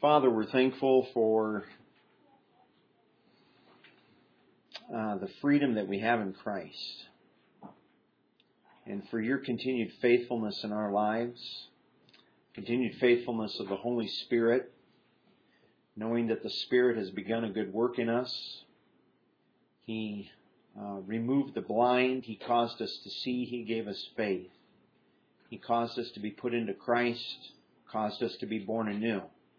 Father, we're thankful for the freedom that we have in Christ, and for your continued faithfulness in our lives, continued faithfulness of the Holy Spirit, knowing that the Spirit has begun a good work in us. He removed the blind. He caused us to see. He gave us faith. He caused us to be put into Christ, caused us to be born anew.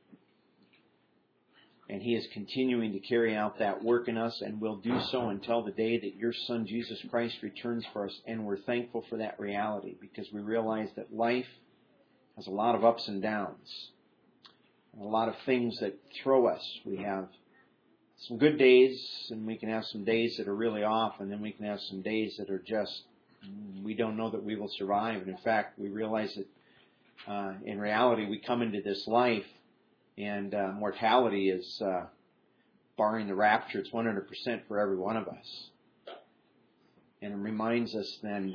And He is continuing to carry out that work in us, and will do so until the day that your Son, Jesus Christ, returns for us. And we're thankful for that reality, because we realize that life has a lot of ups and downs, and a lot of things that throw us. We have some good days, and we can have some days that are really off, and then we can have some days that are just, we don't know that we will survive. And in fact, we realize that in reality, we come into this life, and mortality is, barring the rapture, it's 100% for every one of us. And it reminds us then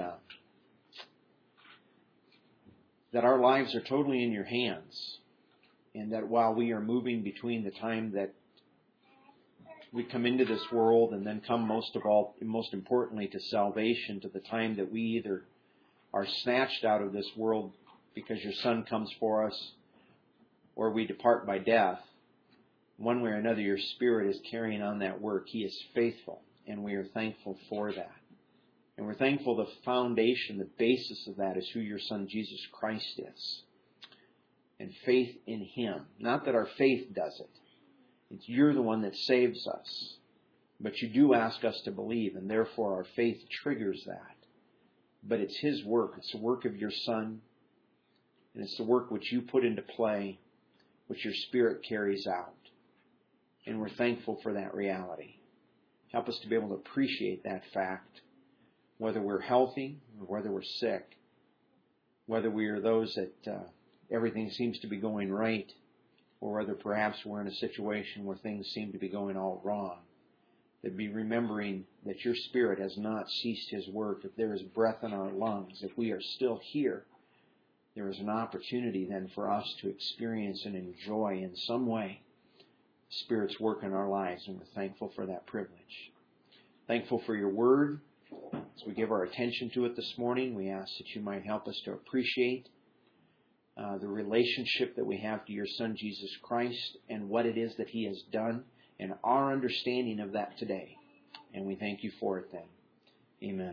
that our lives are totally in your hands, and that while we are moving between the time that we come into this world and then come most importantly to salvation, to the time that we either are snatched out of this world because your Son comes for us, or we depart by death, one way or another your Spirit is carrying on that work. He is faithful, and we are thankful for that. And we're thankful the foundation, the basis of that is who your Son Jesus Christ is. And faith in Him. Not that our faith does it. It's you're the one that saves us. But you do ask us to believe, and therefore our faith triggers that. But it's His work. It's the work of your Son. And it's the work which you put into play, which your Spirit carries out. And we're thankful for that reality. Help us to be able to appreciate that fact, whether we're healthy or whether we're sick, whether we are those that everything seems to be going right, or whether perhaps we're in a situation where things seem to be going all wrong. That be remembering that your Spirit has not ceased His work. If there is breath in our lungs, if we are still here, there is an opportunity then for us to experience and enjoy in some way the Spirit's work in our lives, and we're thankful for that privilege. Thankful for your Word. As we give our attention to it this morning, we ask that you might help us to appreciate the relationship that we have to your Son, Jesus Christ, and what it is that He has done, and our understanding of that today. And we thank you for it then. Amen.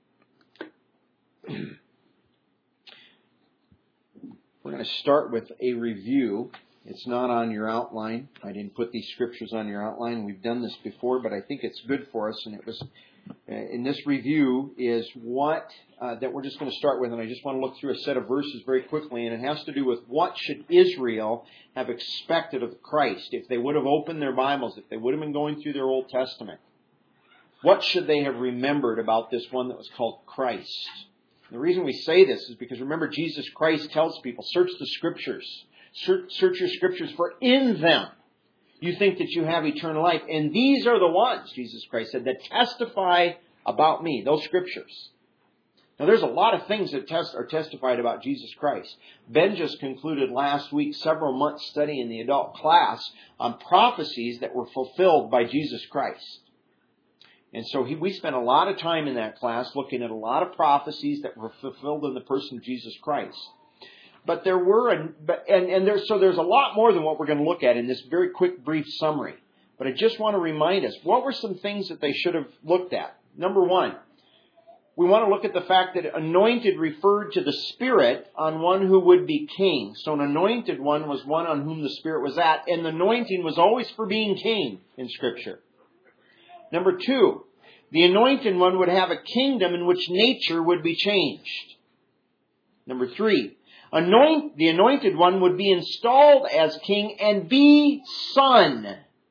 We're going to start with a review. It's not on your outline. I didn't put these scriptures on your outline. We've done this before, but I think it's good for us. And it was in this review is what that we're just going to start with. And I just want to look through a set of verses very quickly. And it has to do with what should Israel have expected of Christ if they would have opened their Bibles, if they would have been going through their Old Testament. What should they have remembered about this one that was called Christ? The reason we say this is because remember, Jesus Christ tells people, search the Scriptures. Search your Scriptures, for in them you think that you have eternal life. And these are the ones, Jesus Christ said, that testify about me, those Scriptures. Now, there's a lot of things that are testified about Jesus Christ. Ben just concluded last week several months study in the adult class on prophecies that were fulfilled by Jesus Christ. And so we spent a lot of time in that class looking at a lot of prophecies that were fulfilled in the person of Jesus Christ. But there were, there's a lot more than what we're going to look at in this very quick, brief summary. But I just want to remind us, what were some things that they should have looked at? Number one, we want to look at the fact that anointed referred to the Spirit on one who would be king. So an anointed one was one on whom the Spirit was at, and the anointing was always for being king in Scripture. Number two, the anointed one would have a kingdom in which nature would be changed. Number three, the anointed one would be installed as king and be son.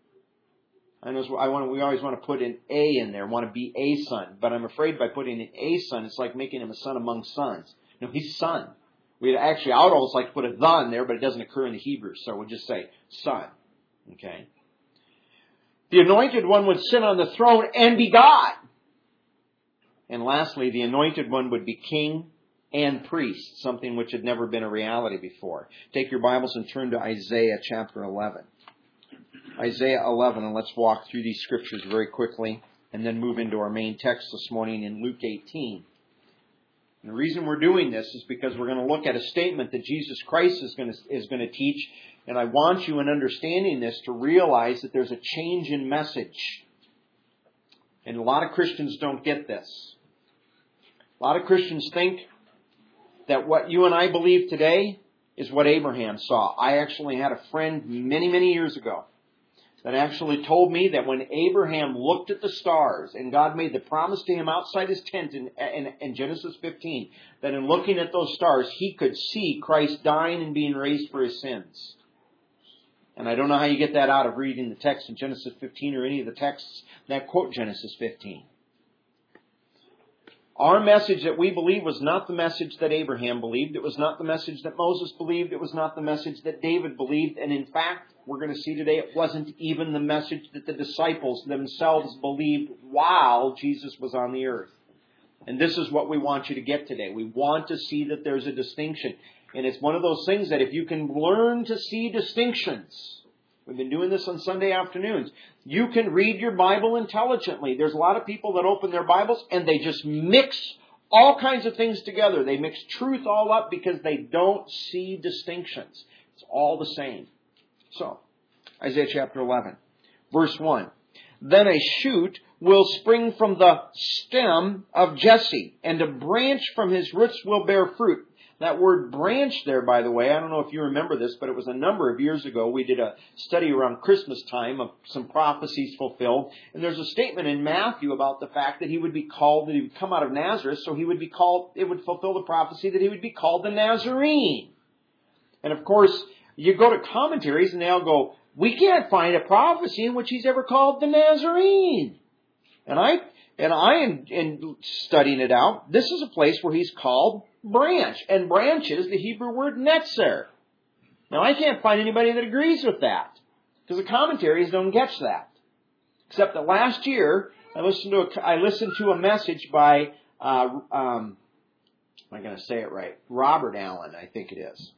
We always want to put an A in there, want to be a son. But I'm afraid by putting an a son, it's like making him a son among sons. No, he's son. I would always like to put a the in there, but it doesn't occur in the Hebrew. So we'll just say son. Okay. The anointed one would sit on the throne and be God. And lastly, the anointed one would be king and priests, something which had never been a reality before. Take your Bibles and turn to Isaiah chapter 11. Isaiah 11, and let's walk through these scriptures very quickly and then move into our main text this morning in Luke 18. And the reason we're doing this is because we're going to look at a statement that Jesus Christ is going to teach, and I want you in understanding this to realize that there's a change in message. And a lot of Christians don't get this. A lot of Christians think that what you and I believe today is what Abraham saw. I actually had a friend many, many years ago that actually told me that when Abraham looked at the stars and God made the promise to him outside his tent in Genesis 15, that in looking at those stars, he could see Christ dying and being raised for his sins. And I don't know how you get that out of reading the text in Genesis 15 or any of the texts that quote Genesis 15. Our message that we believe was not the message that Abraham believed. It was not the message that Moses believed. It was not the message that David believed. And in fact, we're going to see today, it wasn't even the message that the disciples themselves believed while Jesus was on the earth. And this is what we want you to get today. We want to see that there's a distinction. And it's one of those things that if you can learn to see distinctions, we've been doing this on Sunday afternoons, you can read your Bible intelligently. There's a lot of people that open their Bibles and they just mix all kinds of things together. They mix truth all up because they don't see distinctions. It's all the same. So, Isaiah chapter 11, verse 1. Then a shoot will spring from the stem of Jesse, and a branch from his roots will bear fruit. That word branch there, by the way, I don't know if you remember this, but it was a number of years ago. We did a study around Christmas time of some prophecies fulfilled. And there's a statement in Matthew about the fact that he would be called, that he would come out of Nazareth, so he would be called, it would fulfill the prophecy that he would be called the Nazarene. And of course, you go to commentaries and they'll go, we can't find a prophecy in which he's ever called the Nazarene. And I in studying it out, this is a place where he's called branch. And branch is the Hebrew word netzer. Now, I can't find anybody that agrees with that, because the commentaries don't catch that. Except that last year, I listened to a message by, am I going to say it right? Robert Allen, I think it is.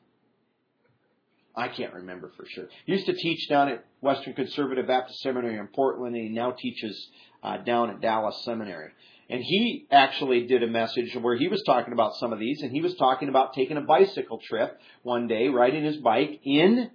I can't remember for sure. He used to teach down at Western Conservative Baptist Seminary in Portland, and he now teaches down at Dallas Seminary. And he actually did a message where he was talking about some of these, and he was talking about taking a bicycle trip one day, riding his bike in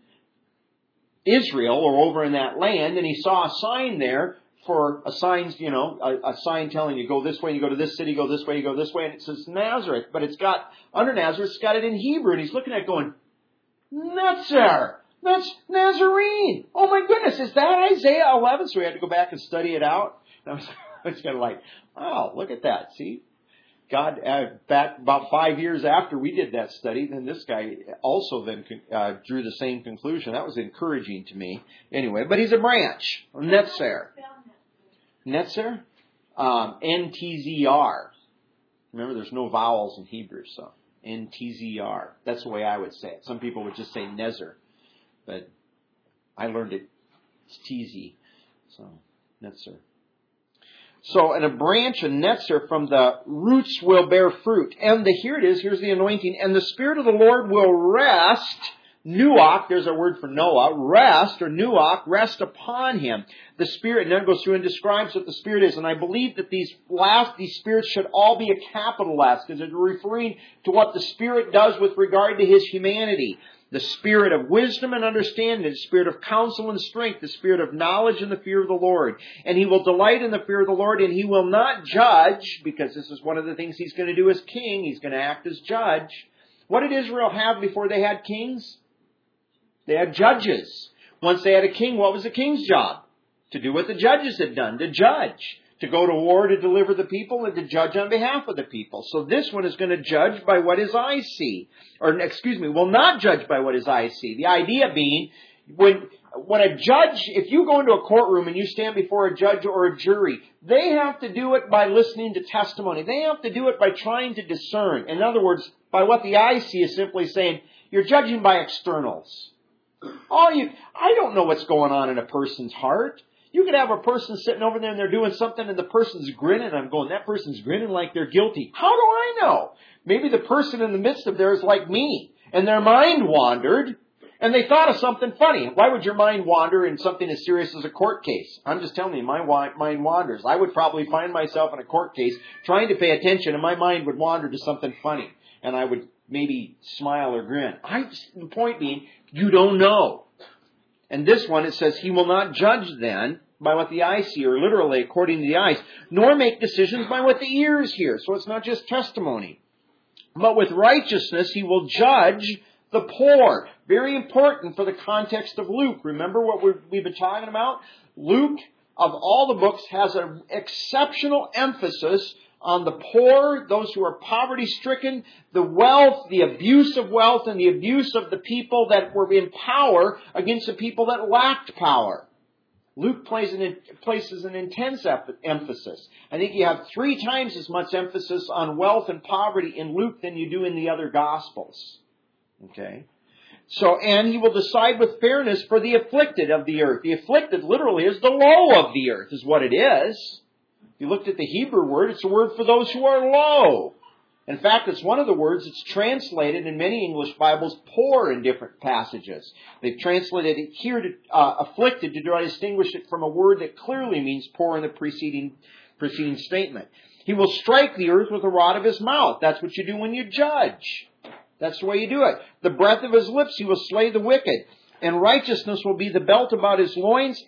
Israel or over in that land, and he saw a sign there for a sign, a sign telling you go this way, you go to this city, go this way, you go this way, and it says Nazareth, but it's got, under Nazareth, it's got it in Hebrew, and he's looking at it going, Netzer! That's Nazarene! Oh my goodness, is that Isaiah 11? So we had to go back and study it out. And I was kind of like, wow, look at that. See? God, back about 5 years after we did that study, then this guy also then drew the same conclusion. That was encouraging to me. Anyway, but he's a branch. Netzer. Netzer? N-T-Z-R. Remember, there's no vowels in Hebrew, so N-T-Z-R. That's the way I would say it. Some people would just say Nezer, but I learned it's T-Z. So, Netzer. So, and a branch, a netzer, from the roots will bear fruit. And here it is, here's the anointing. And the Spirit of the Lord will rest, nuach, there's our word for Noah, rest, or nuach, rest upon him. The Spirit, and then it goes through and describes what the Spirit is. And I believe that these spirits should all be a capital S, because it's referring to what the Spirit does with regard to his humanity. The spirit of wisdom and understanding, the spirit of counsel and strength, the spirit of knowledge and the fear of the Lord. And he will delight in the fear of the Lord, and he will not judge, because this is one of the things he's going to do as king. He's going to act as judge. What did Israel have before they had kings? They had judges. Once they had a king, what was the king's job? To do what the judges had done, to judge. To go to war to deliver the people and to judge on behalf of the people. So this one is going to judge by what his eyes see. Will not judge by what his eyes see. The idea being, when a judge, if you go into a courtroom and you stand before a judge or a jury, they have to do it by listening to testimony. They have to do it by trying to discern. In other words, by what the eyes see is simply saying, you're judging by externals. I don't know what's going on in a person's heart. You could have a person sitting over there and they're doing something and the person's grinning. I'm going, that person's grinning like they're guilty. How do I know? Maybe the person in the midst of there is like me and their mind wandered and they thought of something funny. Why would your mind wander in something as serious as a court case? I'm just telling you, my mind wanders. I would probably find myself in a court case trying to pay attention and my mind would wander to something funny. And I would maybe smile or grin. The point being, you don't know. And this one, it says, he will not judge then by what the eyes see, or literally according to the eyes, nor make decisions by what the ears hear. So it's not just testimony. But with righteousness, he will judge the poor. Very important for the context of Luke. Remember what we've been talking about? Luke, of all the books, has an exceptional emphasis on the poor, those who are poverty-stricken, the wealth, the abuse of wealth, and the abuse of the people that were in power against the people that lacked power. Luke places an intense emphasis. I think you have 3 times as much emphasis on wealth and poverty in Luke than you do in the other Gospels. Okay? So, and he will decide with fairness for the afflicted of the earth. The afflicted literally is the low of the earth, is what it is. If you looked at the Hebrew word, it's a word for those who are low. In fact, it's one of the words that's translated in many English Bibles poor in different passages. They've translated it here to afflicted to try to distinguish it from a word that clearly means poor in the preceding statement. He will strike the earth with the rod of his mouth. That's what you do when you judge. That's the way you do it. The breath of his lips he will slay the wicked. And righteousness will be the belt about his loins,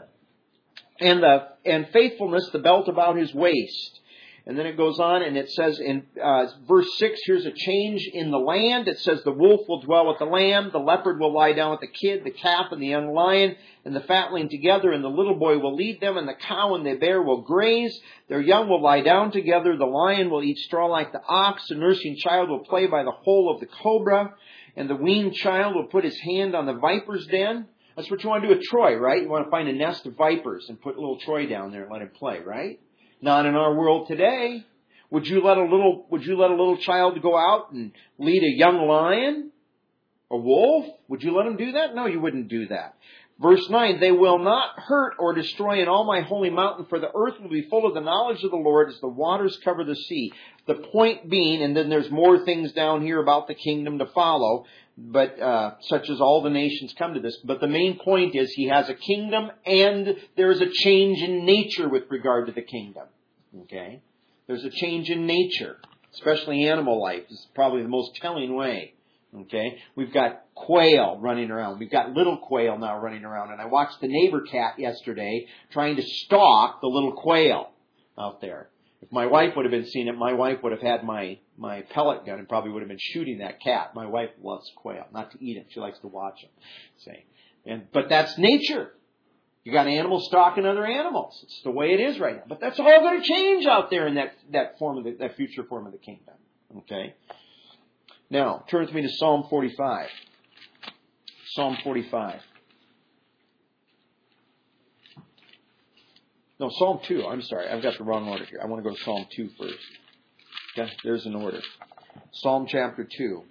and faithfulness the belt about his waist. And then it goes on and it says in verse 6, here's a change in the land. It says the wolf will dwell with the lamb, the leopard will lie down with the kid, the calf and the young lion, and the fatling together, and the little boy will lead them, and the cow and the bear will graze. Their young will lie down together, the lion will eat straw like the ox, the nursing child will play by the hole of the cobra, and the weaned child will put his hand on the viper's den. That's what you want to do with Troy, right? You want to find a nest of vipers and put little Troy down there and let him play, right? Not in our world today. Would you let a little child go out and lead a young lion? A wolf? Would you let him do that? No, you wouldn't do that. Verse 9, they will not hurt or destroy in all my holy mountain, for the earth will be full of the knowledge of the Lord as the waters cover the sea. The point being, and then there's more things down here about the kingdom to follow, but such as all the nations come to this. But the main point is he has a kingdom and there is a change in nature with regard to the kingdom. Okay? There's a change in nature, especially animal life. This is probably the most telling way. Okay? We've got quail running around. We've got little quail now running around. And I watched the neighbor cat yesterday trying to stalk the little quail out there. If my wife would have been seeing it, my wife would have had my pellet gun and probably would have been shooting that cat. My wife loves quail, not to eat it. She likes to watch them. But that's nature. You got animals stalking other animals. It's the way it is right now. But that's all going to change out there in that future form of the kingdom. Okay? Now, turn with me to Psalm 45. Psalm 45. No, Psalm 2. I'm sorry. I've got the wrong order here. I want to go to Psalm 2 first. Okay? There's an order. Psalm chapter 2.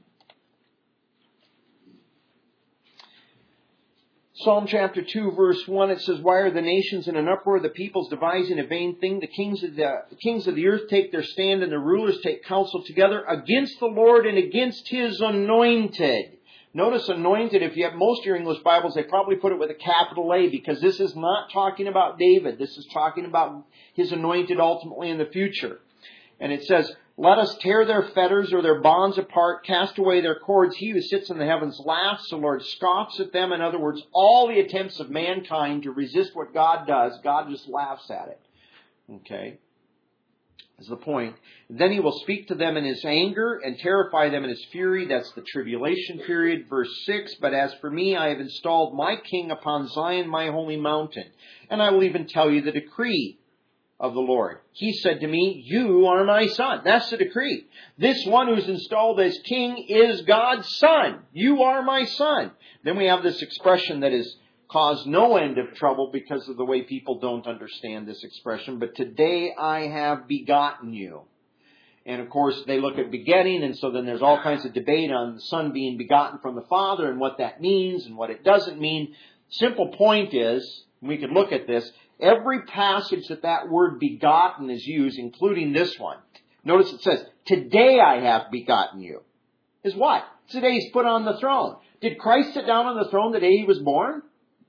Psalm chapter 2, verse 1, it says, why are the nations in an uproar, the peoples devising a vain thing? The kings of the earth take their stand, and the rulers take counsel together against the Lord and against His anointed. Notice anointed, if you have most of your English Bibles, they probably put it with a capital A, because this is not talking about David. This is talking about His anointed ultimately in the future. And it says, let us tear their fetters or their bonds apart, cast away their cords. He who sits in the heavens laughs, the Lord scoffs at them. In other words, all the attempts of mankind to resist what God does, God just laughs at it. Okay? That's the point. Then He will speak to them in His anger and terrify them in His fury. That's the tribulation period. Verse 6, but as for me, I have installed my king upon Zion, my holy mountain. And I will even tell you the decree of the Lord. He said to me, you are my son. That's the decree. This one who's installed as king is God's son. You are my son. Then we have this expression that has caused no end of trouble because of the way people don't understand this expression. But today I have begotten you. And of course they look at begetting, and so then there's all kinds of debate on the son being begotten from the father and what that means and what it doesn't mean. Simple point is, we could look at this, every passage that word begotten is used, including this one. Notice it says, today I have begotten you. Is what? Today He's put on the throne. Did Christ sit down on the throne the day He was born?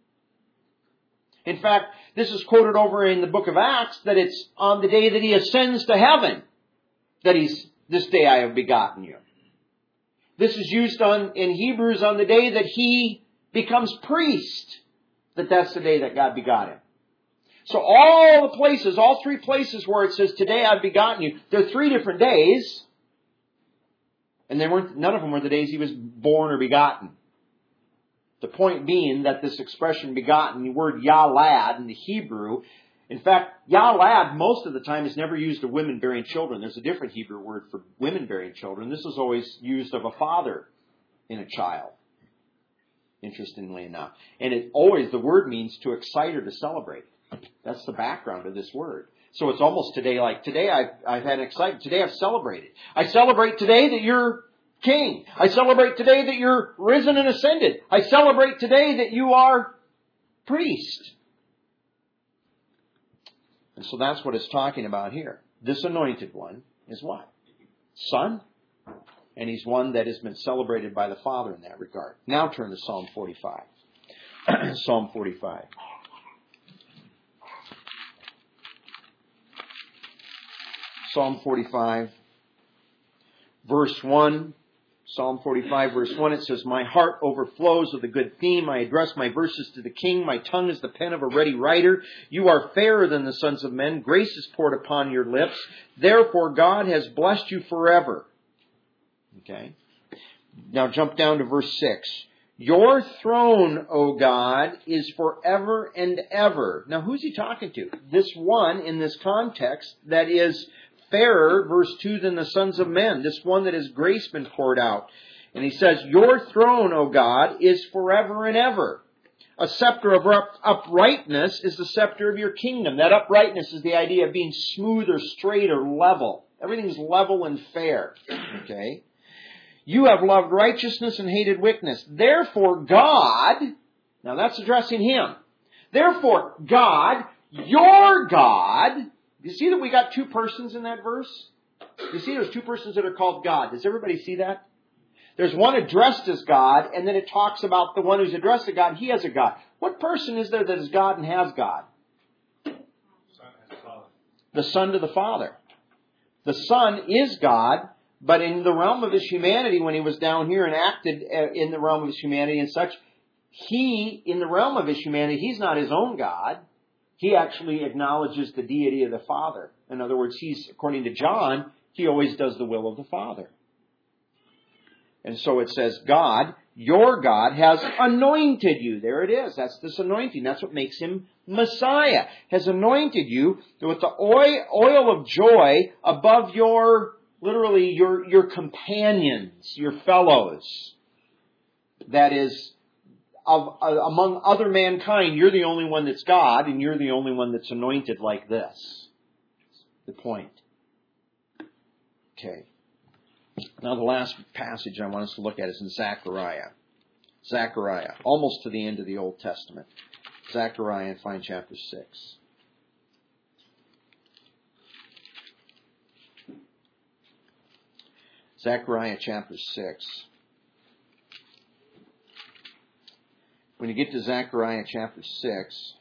In fact, this is quoted over in the book of Acts that it's on the day that He ascends to heaven that this day I have begotten you. This is used in Hebrews on the day that He becomes priest, that's the day that God begot Him. So all three places where it says, today I've begotten you, they're 3 different days. And none of them were the days He was born or begotten. The point being that this expression begotten, the word yalad in the Hebrew, in fact, yalad most of the time is never used of women bearing children. There's a different Hebrew word for women bearing children. This is always used of a father in a child, interestingly enough. And the word means to excite or to celebrate. That's the background of this word. So it's almost today I've had an excitement. Today I've celebrated. I celebrate today that you're king. I celebrate today that you're risen and ascended. I celebrate today that you are priest. And so that's what it's talking about here. This anointed one is what? Son. And He's one that has been celebrated by the Father in that regard. Now turn to Psalm 45. Psalm 45. Psalm 45, verse 1. Psalm 45, verse 1, it says, my heart overflows with a good theme. I address my verses to the King. My tongue is the pen of a ready writer. You are fairer than the sons of men. Grace is poured upon your lips. Therefore God has blessed you forever. Okay. Now jump down to verse 6. Your throne, O God, is forever and ever. Now who's He talking to? This one in this context that is fairer, verse 2, than the sons of men. This one that has grace been poured out. And He says, your throne, O God, is forever and ever. A scepter of uprightness is the scepter of your kingdom. That uprightness is the idea of being smooth or straight or level. Everything's level and fair. Okay? You have loved righteousness and hated wickedness. Therefore God, now that's addressing Him. Therefore God, your God. You see that we got 2 persons in that verse? You see there's 2 persons that are called God. Does everybody see that? There's one addressed as God, and then it talks about the one who's addressed as God. He has a God. What person is there that is God and has God? The Son to the Father. The Son is God, but in the realm of His humanity, when He was down here and acted in the realm of His humanity and such, He, in the realm of His humanity, He's not His own God. He actually acknowledges the deity of the Father. In other words, according to John, He always does the will of the Father. And so it says, God, your God, has anointed you. There it is. That's this anointing. That's what makes Him Messiah. Has anointed you with the oil of joy above your companions, your fellows. That is, among other mankind, you're the only one that's God, and you're the only one that's anointed like this. The point. Okay. Now the last passage I want us to look at is in Zechariah. Zechariah, almost to the end of the Old Testament. Zechariah, and find chapter 6. Zechariah chapter 6. When you get to Zechariah chapter 6,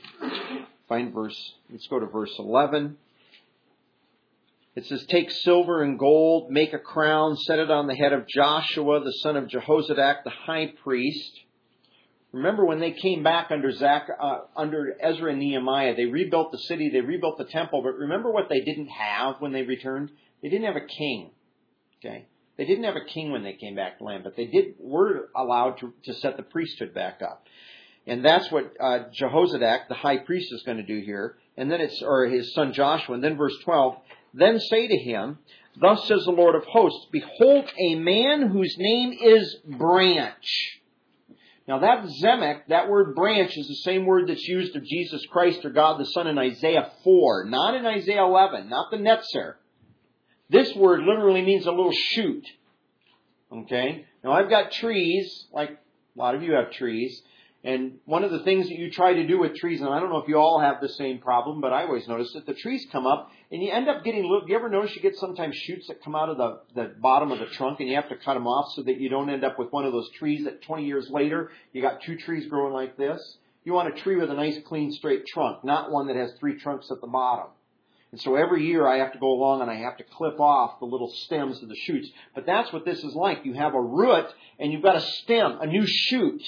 let's go to verse 11. It says, take silver and gold, make a crown, set it on the head of Joshua, the son of Jehozadak, the high priest. Remember when they came back under Ezra and Nehemiah, they rebuilt the city, they rebuilt the temple, but remember what they didn't have when they returned? They didn't have a king. Okay? They didn't have a king when they came back to land, but they were allowed to set the priesthood back up. And that's what Jehozadak, the high priest, is going to do here. And then or his son Joshua. And then verse 12, then say to him, thus says the Lord of hosts, behold, a man whose name is Branch. Now that Zemek, that word branch, is the same word that's used of Jesus Christ or God the Son in Isaiah 4, not in Isaiah 11, not the Netzer. This word literally means a little shoot. Okay? Now I've got trees, like a lot of you have trees, And one of the things that you try to do with trees, and I don't know if you all have the same problem, but I always notice that the trees come up and you end up getting, you ever notice you get sometimes shoots that come out of the bottom of the trunk and you have to cut them off so that you don't end up with one of those trees that 20 years later you got 2 trees growing like this? You want a tree with a nice clean straight trunk, not one that has 3 trunks at the bottom. And so every year I have to go along and I have to clip off the little stems of the shoots. But that's what this is like. You have a root and you've got a stem, a new shoot.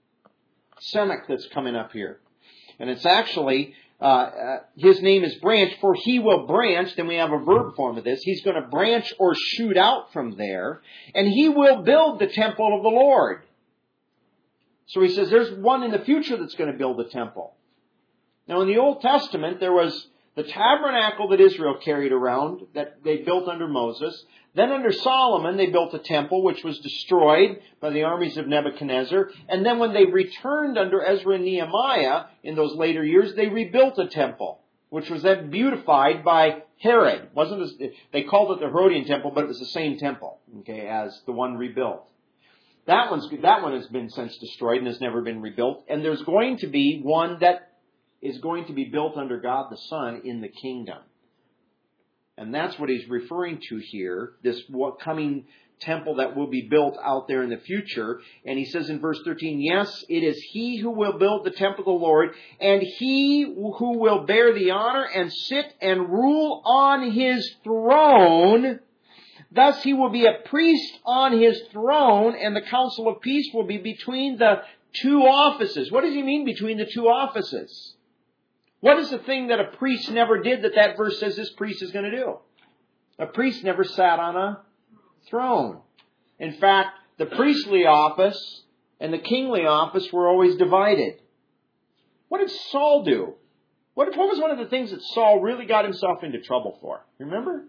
Semek that's coming up here. And it's actually, his name is branch, for he will branch. Then we have a verb form of this. He's going to branch or shoot out from there. And he will build the temple of the Lord. So he says there's one in the future that's going to build the temple. Now in the Old Testament, there was the tabernacle that Israel carried around that they built under Moses. Then under Solomon, they built a temple which was destroyed by the armies of Nebuchadnezzar. And then when they returned under Ezra and Nehemiah in those later years, they rebuilt a temple, which was then beautified by Herod. They called it the Herodian temple, but it was the same temple, okay, as the one rebuilt. That one has been since destroyed and has never been rebuilt. And there's going to be one that is going to be built under God the Son in the kingdom. And that's what he's referring to here, this coming temple that will be built out there in the future. And he says in verse 13, yes, it is he who will build the temple of the Lord, and he who will bear the honor and sit and rule on his throne. Thus he will be a priest on his throne, and the council of peace will be between the 2 offices. What does he mean between the 2 offices? What is the thing that a priest never did that verse says this priest is going to do? A priest never sat on a throne. In fact, the priestly office and the kingly office were always divided. What did Saul do? What was one of the things that Saul really got himself into trouble for? Remember?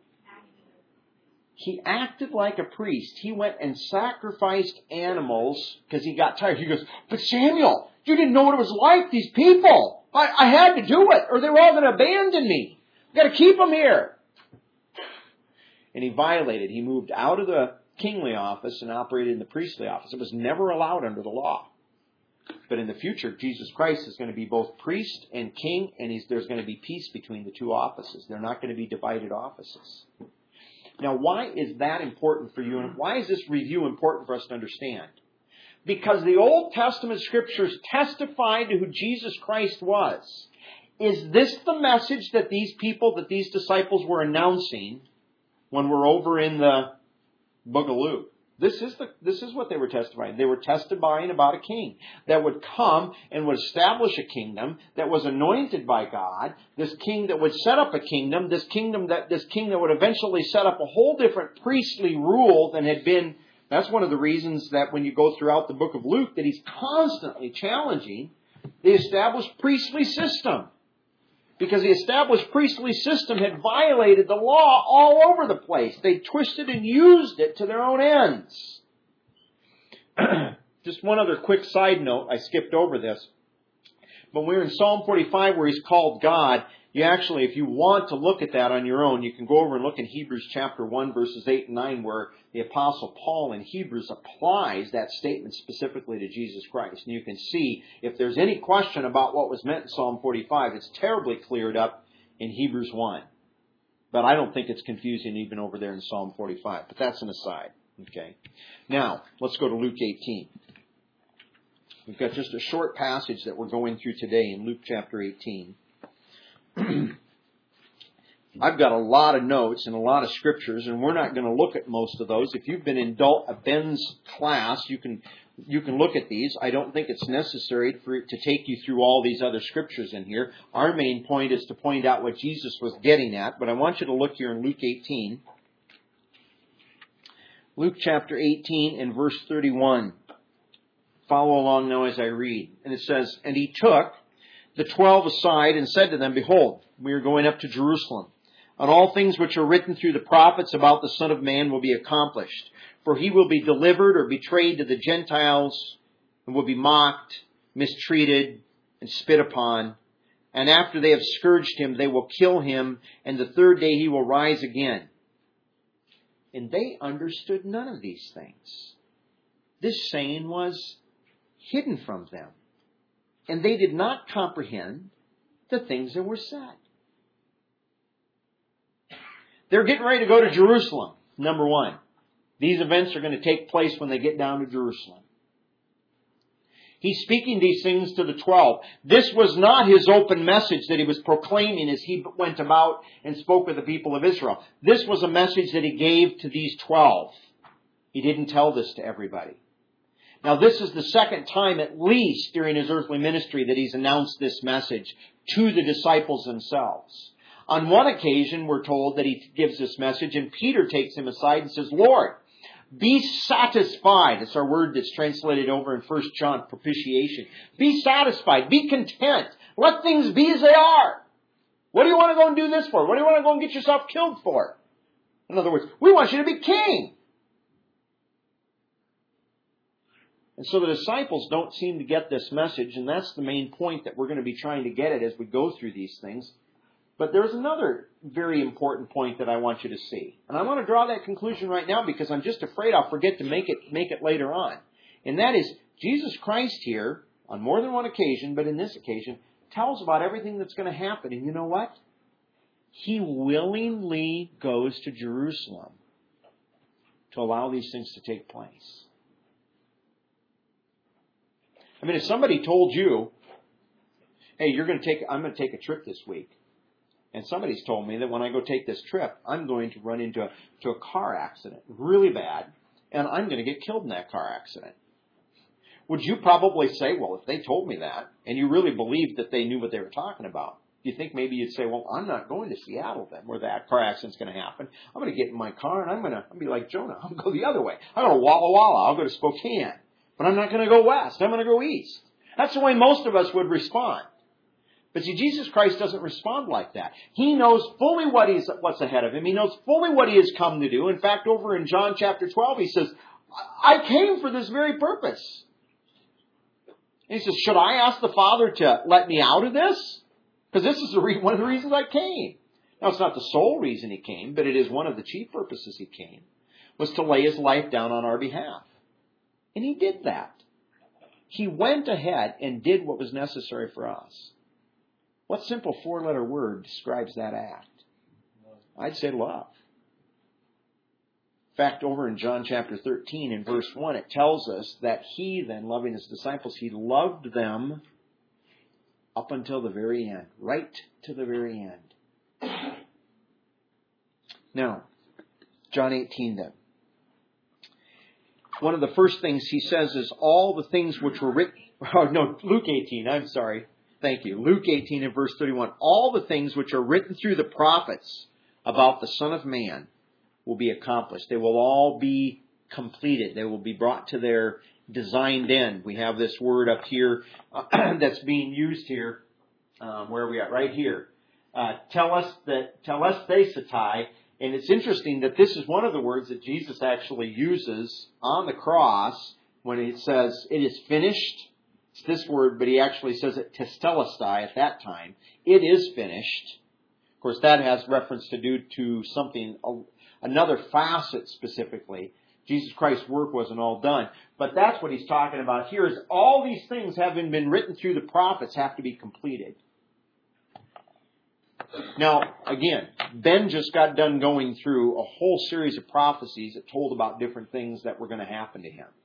He acted like a priest. He went and sacrificed animals because he got tired. He goes, but Samuel, you didn't know what it was like, these people. I had to do it or they were all going to abandon me. I've got to keep them here. And he violated. He moved out of the kingly office and operated in the priestly office. It was never allowed under the law. But in the future, Jesus Christ is going to be both priest and king, and there's going to be peace between the 2 offices. They're not going to be divided offices. Now, why is that important for you? And why is this review important for us to understand? Because the Old Testament Scriptures testify to who Jesus Christ was. Is this the message that these disciples were announcing when we're over in the book of Luke? This is what they were testifying. They were testifying about a king that would come and would establish a kingdom that was anointed by God. This king that would set up a kingdom. This king that would eventually set up a whole different priestly rule than had been. That's one of the reasons that when you go throughout the book of Luke that he's constantly challenging the established priestly system. Because the established priestly system had violated the law all over the place. They twisted and used it to their own ends. Just one other quick side note. I skipped over this. But we're in Psalm 45 where he's called God. You actually, if you want to look at that on your own, you can go over and look in Hebrews chapter 1 verses 8 and 9 where the Apostle Paul in Hebrews applies that statement specifically to Jesus Christ. And you can see if there's any question about what was meant in Psalm 45, it's terribly cleared up in Hebrews 1. But I don't think it's confusing even over there in Psalm 45. But that's an aside. Okay. Now, let's go to Luke 18. We've got just a short passage that we're going through today in Luke chapter 18. I've got a lot of notes and a lot of scriptures, and we're not going to look at most of those. If you've been in Ben's class, you can look at these. I don't think it's necessary to take you through all these other scriptures in here. Our main point is to point out what Jesus was getting at, but I want you to look here in Luke 18. Luke chapter 18 and verse 31. Follow along now as I read. And it says, and he took the 12 aside and said to them, behold, we are going up to Jerusalem, and all things which are written through the prophets about the Son of Man will be accomplished. For he will be delivered or betrayed to the Gentiles, and will be mocked, mistreated, and spit upon. And after they have scourged him, they will kill him, and the 3rd day he will rise again. And they understood none of these things. This saying was hidden from them, and they did not comprehend the things that were said. They're getting ready to go to Jerusalem, number one. These events are going to take place when they get down to Jerusalem. He's speaking these things to the 12. This was not his open message that he was proclaiming as he went about and spoke with the people of Israel. This was a message that he gave to these 12. He didn't tell this to everybody. Now, this is the second time, at least during his earthly ministry, that he's announced this message to the disciples themselves. On one occasion, we're told that he gives this message, and Peter takes him aside and says, Lord, be satisfied. It's our word that's translated over in 1 John, propitiation. Be satisfied. Be content. Let things be as they are. What do you want to go and do this for? What do you want to go and get yourself killed for? In other words, we want you to be king. And so the disciples don't seem to get this message, and that's the main point that we're going to be trying to get at as we go through these things. But there's another very important point that I want you to see. And I want to draw that conclusion right now because I'm just afraid I'll forget to make it later on. And that is, Jesus Christ here, on more than one occasion, but in this occasion, tells about everything that's going to happen. And you know what? He willingly goes to Jerusalem to allow these things to take place. I mean, if somebody told you, hey, I'm going to take a trip this week. And somebody's told me that when I go take this trip, I'm going to run into a car accident, really bad, and I'm going to get killed in that car accident. Would you probably say, well, if they told me that, and you really believed that they knew what they were talking about, do you think maybe you'd say, well, I'm not going to Seattle then, where that car accident's going to happen. I'm going to get in my car, and I'm going to be like Jonah. I'm going to go the other way. I'm going to Walla Walla. I'll go to Spokane. But I'm not going to go west. I'm going to go east. That's the way most of us would respond. But see, Jesus Christ doesn't respond like that. He knows fully what's ahead of him. He knows fully what he has come to do. In fact, over in John chapter 12, he says, I came for this very purpose. And he says, should I ask the Father to let me out of this? Because this is one of the reasons I came. Now, it's not the sole reason he came, but it is one of the chief purposes he came, was to lay his life down on our behalf. And he did that. He went ahead and did what was necessary for us. What simple four-letter word describes that act? I'd say love. In fact, over in John chapter 13 in verse 1, it tells us that he then, loving his disciples, he loved them up until the very end. Right to the very end. Now, John 18 then. One of the first things he says is all the things which were written... Oh, no, Luke 18, I'm sorry. Thank you. Luke 18 and verse 31. All the things which are written through the prophets about the Son of Man will be accomplished. They will all be completed. They will be brought to their designed end. We have this word up here that's being used here. Where are we at? Right here. Telesthesetai. And it's interesting that this is one of the words that Jesus actually uses on the cross when he says, it is finished. It's this word, but he actually says it testelestai at that time. It is finished. Of course, that has reference to do to something, another facet specifically. Jesus Christ's work wasn't all done. But that's what he's talking about here is all these things having been written through the prophets have to be completed. Now, again, Ben just got done going through a whole series of prophecies that told about different things that were going to happen to him.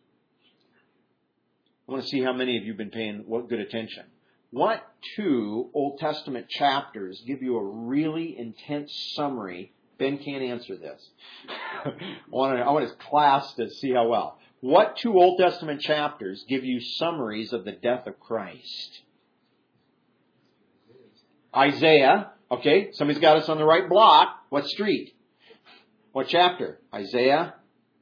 I want to see how many of you have been paying good attention. What two Old Testament chapters give you a really intense summary? Ben can't answer this. I want his class to see how well. What two Old Testament chapters give you summaries of the death of Christ? Isaiah. Okay, somebody's got us on the right block. What street? What chapter? Isaiah,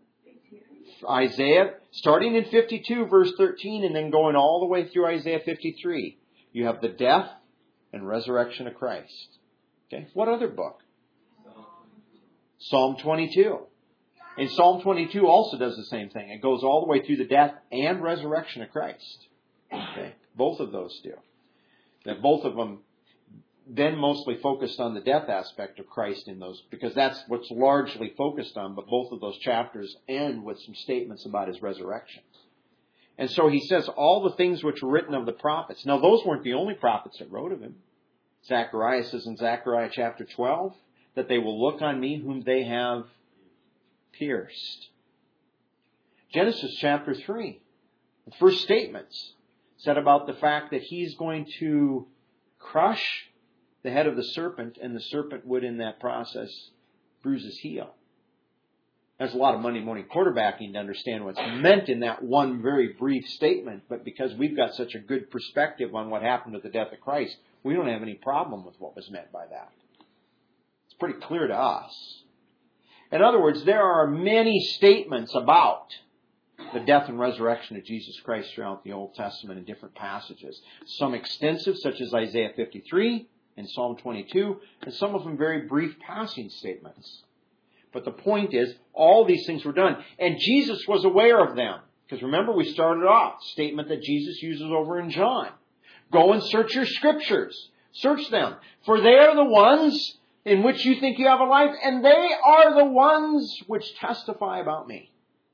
starting in 52, verse 13, and then going all the way through Isaiah 53. You have the death and resurrection of Christ. Okay, what other book? Psalm 22. And Psalm 22 also does the same thing. It goes all the way through the death and resurrection of Christ. Okay, both of those do. That both of them then mostly focused on the death aspect of Christ in those, because that's what's largely focused on, but both of those chapters end with some statements about his resurrection. And so he says, all the things which were written of the prophets. Now, those weren't the only prophets that wrote of him. Zechariah says in Zechariah chapter 12 that they will look on me whom they have pierced. Genesis chapter 3, the first statements said about the fact that he's going to crush the head of the serpent, and the serpent would in that process bruise his heel. There's a lot of Monday morning quarterbacking to understand what's meant in that one very brief statement, but because we've got such a good perspective on what happened with the death of Christ, we don't have any problem with what was meant by that. It's pretty clear to us. In other words, there are many statements about the death and resurrection of Jesus Christ throughout the Old Testament in different passages. Some extensive, such as Isaiah 53 and Psalm 22, and some of them very brief passing statements. But the point is, all these things were done. And Jesus was aware of them. Because remember, we started off, statement that Jesus uses over in John. Go and search your scriptures. Search them. For they are the ones in which you think you have a life, and they are the ones which testify about me.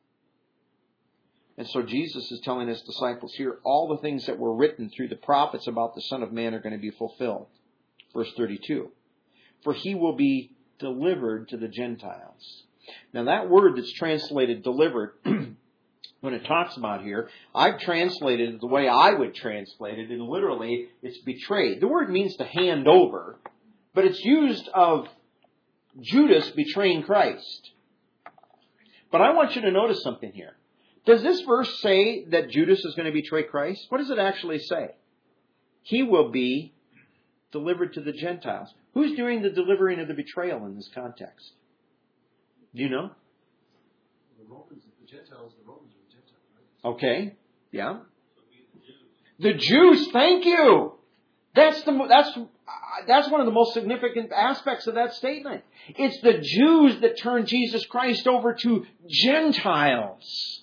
And so Jesus is telling his disciples here, all the things that were written through the prophets about the Son of Man are going to be fulfilled. Verse 32. For he will be delivered to the Gentiles. Now that word that's translated delivered, when it talks about here, I've translated it the way I would translate it, and literally it's betrayed. The word means to hand over, but it's used of Judas betraying Christ. But I want you to notice something here. Does this verse say that Judas is going to betray Christ? What does it actually say? He will be delivered to the Gentiles. Who's doing the delivering of the betrayal in this context? Do you know? The Romans, the Gentiles, the Romans are the Gentiles, right? Okay, yeah. The Jews, thank you. That's one of the most significant aspects of that statement. It's the Jews that turn Jesus Christ over to Gentiles.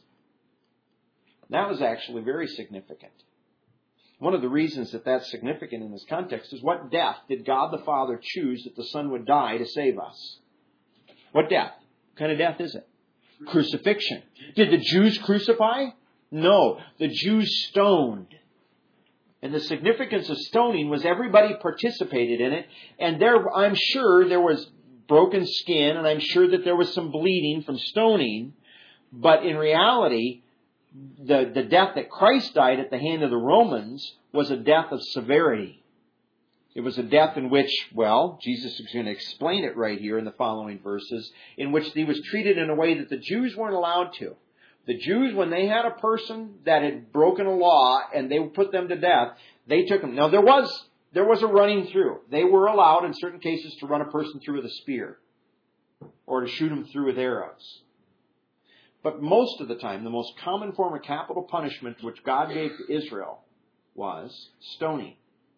That was actually very significant. One of the reasons that that's significant in this context is what death did God the Father choose that the Son would die to save us? What death? What kind of death is it? Crucifixion. Did the Jews crucify? No. The Jews stoned. And the significance of stoning was everybody participated in it. And I'm sure there was broken skin, and I'm sure that there was some bleeding from stoning. But in reality, the death that Christ died at the hand of the Romans was a death of severity. It was a death in which, well, Jesus is going to explain it right here in the following verses, in which he was treated in a way that the Jews weren't allowed to. The Jews, when they had a person that had broken a law and they would put them to death, they took them. Now, there was a running through. They were allowed in certain cases to run a person through with a spear or to shoot them through with arrows. But most of the time, the most common form of capital punishment which God gave to Israel was stoning.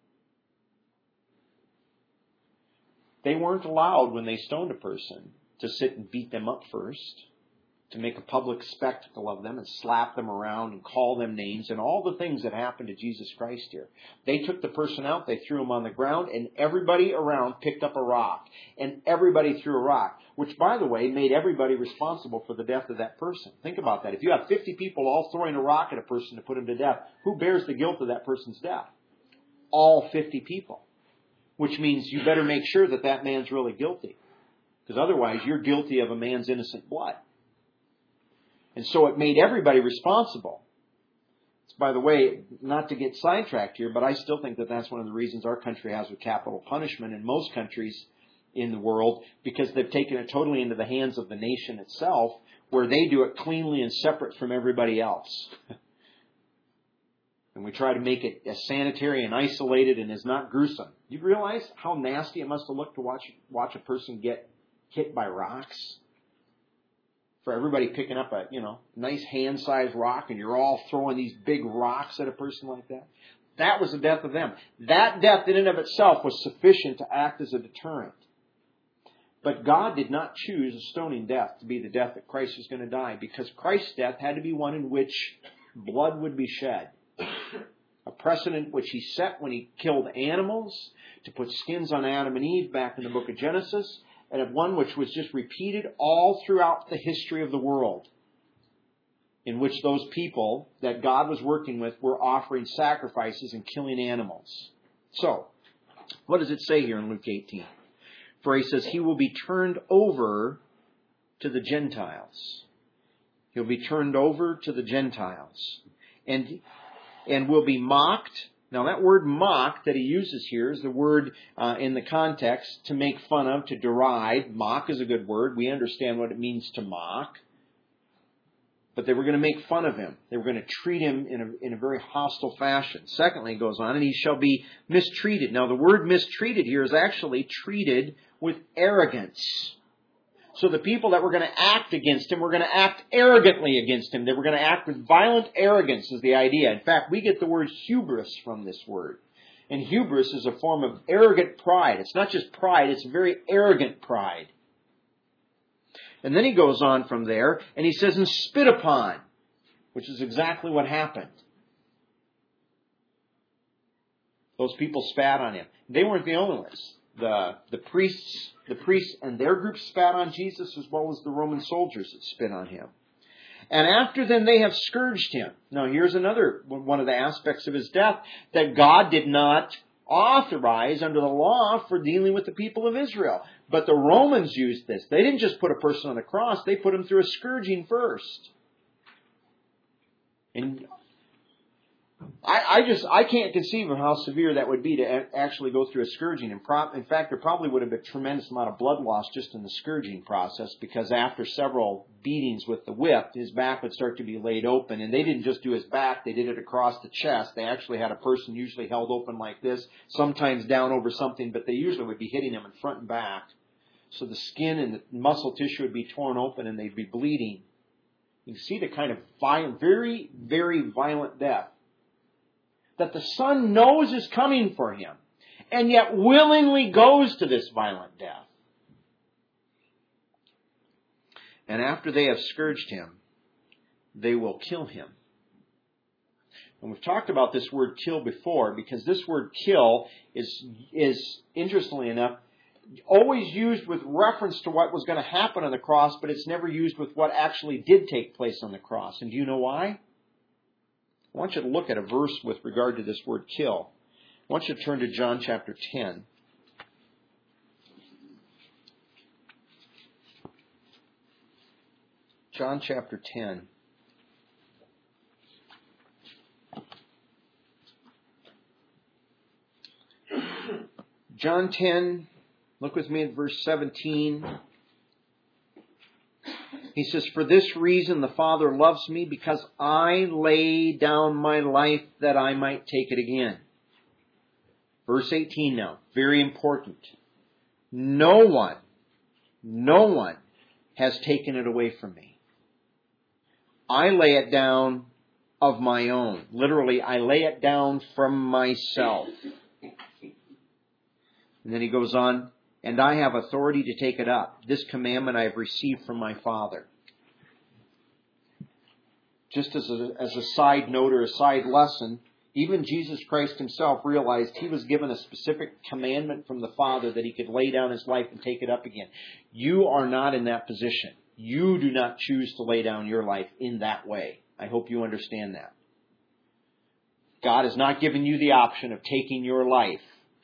They weren't allowed, when they stoned a person, to sit and beat them up first, to make a public spectacle of them and slap them around and call them names and all the things that happened to Jesus Christ here. They took the person out, they threw him on the ground, and everybody around picked up a rock. And everybody threw a rock, which, by the way, made everybody responsible for the death of that person. Think about that. If you have 50 people all throwing a rock at a person to put him to death, who bears the guilt of that person's death? All 50 people. Which means you better make sure that that man's really guilty. Because otherwise, you're guilty of a man's innocent blood. And so it made everybody responsible. It's, by the way, not to get sidetracked here, but I still think that that's one of the reasons our country has with capital punishment in most countries in the world, because they've taken it totally into the hands of the nation itself, where they do it cleanly and separate from everybody else. And we try to make it as sanitary and isolated and as not gruesome. You realize how nasty it must have looked to watch a person get hit by rocks? For everybody picking up a, nice hand-sized rock, and you're all throwing these big rocks at a person like that. That was the death of them. That death in and of itself was sufficient to act as a deterrent. But God did not choose a stoning death to be the death that Christ was going to die, because Christ's death had to be one in which blood would be shed. A precedent which he set when he killed animals to put skins on Adam and Eve back in the book of Genesis, and one which was just repeated all throughout the history of the world. in which those people that God was working with were offering sacrifices and killing animals. So, what does it say here in Luke 18? For he says, he will be turned over to the Gentiles. He'll be turned over to the Gentiles. And will be mocked. Now that word mock that he uses here is the word in the context to make fun of, to deride. Mock is a good word. We understand what it means to mock. But they were going to make fun of him. They were going to treat him in a very hostile fashion. Secondly, it goes on, and he shall be mistreated. Now the word mistreated here is actually treated with arrogance. So the people that were going to act against him were going to act arrogantly against him. They were going to act with violent arrogance is the idea. In fact, we get the word hubris from this word. And hubris is a form of arrogant pride. It's not just pride, it's very arrogant pride. And then he goes on from there, and he says, and spit upon, which is exactly what happened. Those people spat on him. They weren't the only ones. The priests and their group spat on Jesus, as well as the Roman soldiers that spit on him. And after then they have scourged him. Now here's another one of the aspects of his death that God did not authorize under the law for dealing with the people of Israel. But the Romans used this. They didn't just put a person on the cross, they put him through a scourging first. And I can't conceive of how severe that would be to actually go through a scourging. In fact, there probably would have been a tremendous amount of blood loss just in the scourging process, because after several beatings with the whip, his back would start to be laid open. And they didn't just do his back, they did it across the chest. They actually had a person usually held open like this, sometimes down over something, but they usually would be hitting him in front and back. So the skin and the muscle tissue would be torn open and they'd be bleeding. You can see the kind of violent, very, very violent death that the Son knows is coming for him, and yet willingly goes to this violent death. And after they have scourged him, they will kill him. And we've talked about this word kill before, because this word kill is interestingly enough, always used with reference to what was going to happen on the cross, but it's never used with what actually did take place on the cross. And do you know why? I want you to look at a verse with regard to this word kill. I want you to turn to John chapter 10. John chapter 10. John 10, look with me at verse 17. He says, for this reason the Father loves me, because I lay down my life that I might take it again. Verse 18 now, very important. No one has taken it away from me. I lay it down of my own. Literally, I lay it down from myself. And then he goes on, and I have authority to take it up. This commandment I have received from my Father. Just as a side note or a side lesson, even Jesus Christ himself realized he was given a specific commandment from the Father that he could lay down his life and take it up again. You are not in that position. You do not choose to lay down your life in that way. I hope you understand that. God has not given you the option of taking your life.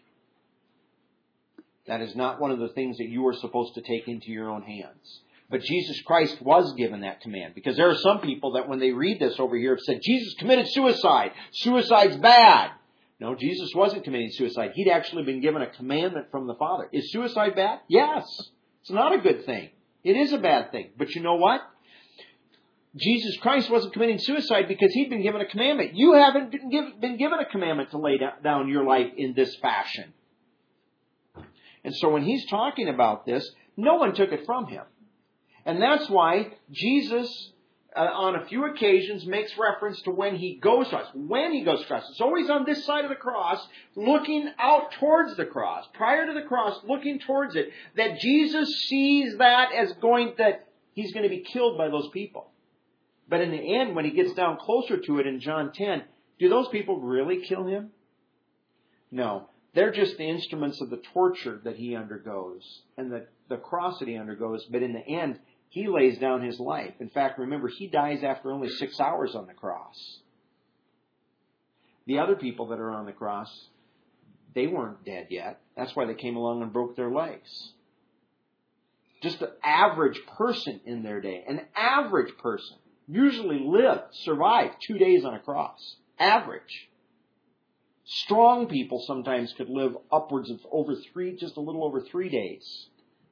That is not one of the things that you are supposed to take into your own hands. But Jesus Christ was given that command. Because there are some people that when they read this over here have said, Jesus committed suicide. Suicide's bad. No, Jesus wasn't committing suicide. He'd actually been given a commandment from the Father. Is suicide bad? Yes. It's not a good thing. It is a bad thing. But you know what? Jesus Christ wasn't committing suicide because he'd been given a commandment. You haven't been given a commandment to lay down your life in this fashion. And so when he's talking about this, no one took it from him. And that's why Jesus, on a few occasions, makes reference to when he goes to us. When he goes to us. It's always on this side of the cross, looking out towards the cross. Prior to the cross, looking towards it. That Jesus sees that as that he's going to be killed by those people. But in the end, when he gets down closer to it in John 10, do those people really kill him? No. They're just the instruments of the torture that he undergoes and the cross that he undergoes. But in the end, He lays down His life. In fact, remember, He dies after only 6 hours on the cross. The other people that are on the cross, they weren't dead yet. That's why they came along and broke their legs. Just an average person in their day, an average person, usually survived 2 days on a cross. Average. Strong people sometimes could live upwards of just a little over 3 days.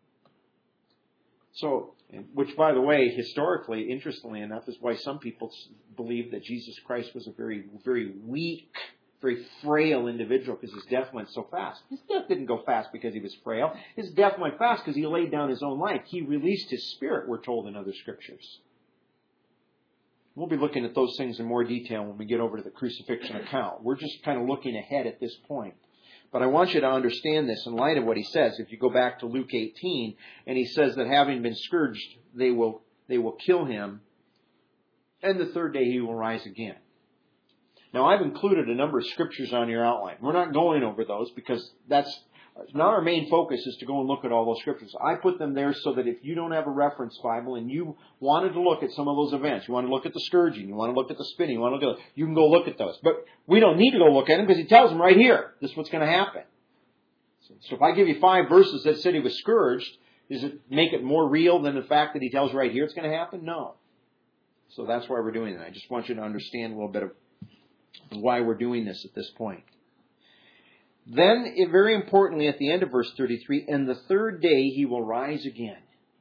So, which, by the way, historically, interestingly enough, is why some people believe that Jesus Christ was a very, very weak, very frail individual because His death went so fast. His death didn't go fast because He was frail. His death went fast because He laid down His own life. He released His Spirit, we're told in other Scriptures. We'll be looking at those things in more detail when we get over to the crucifixion account. We're just kind of looking ahead at this point. But I want you to understand this in light of what He says. If you go back to Luke 18, and He says that having been scourged, they will kill Him, and the third day He will rise again. Now, I've included a number of scriptures on your outline. We're not going over those because that's not our main focus is to go and look at all those scriptures. I put them there so that if you don't have a reference Bible and you wanted to look at some of those events, you want to look at the scourging, you want to look at the spitting, you want to look at, you can go look at those. But we don't need to go look at them because He tells them right here. This is what's going to happen. So if I give you 5 verses that said He was scourged, does it make it more real than the fact that He tells right here it's going to happen? No. So that's why we're doing it. I just want you to understand a little bit of why we're doing this at this point. Then, very importantly, at the end of verse 33, and the third day He will rise again.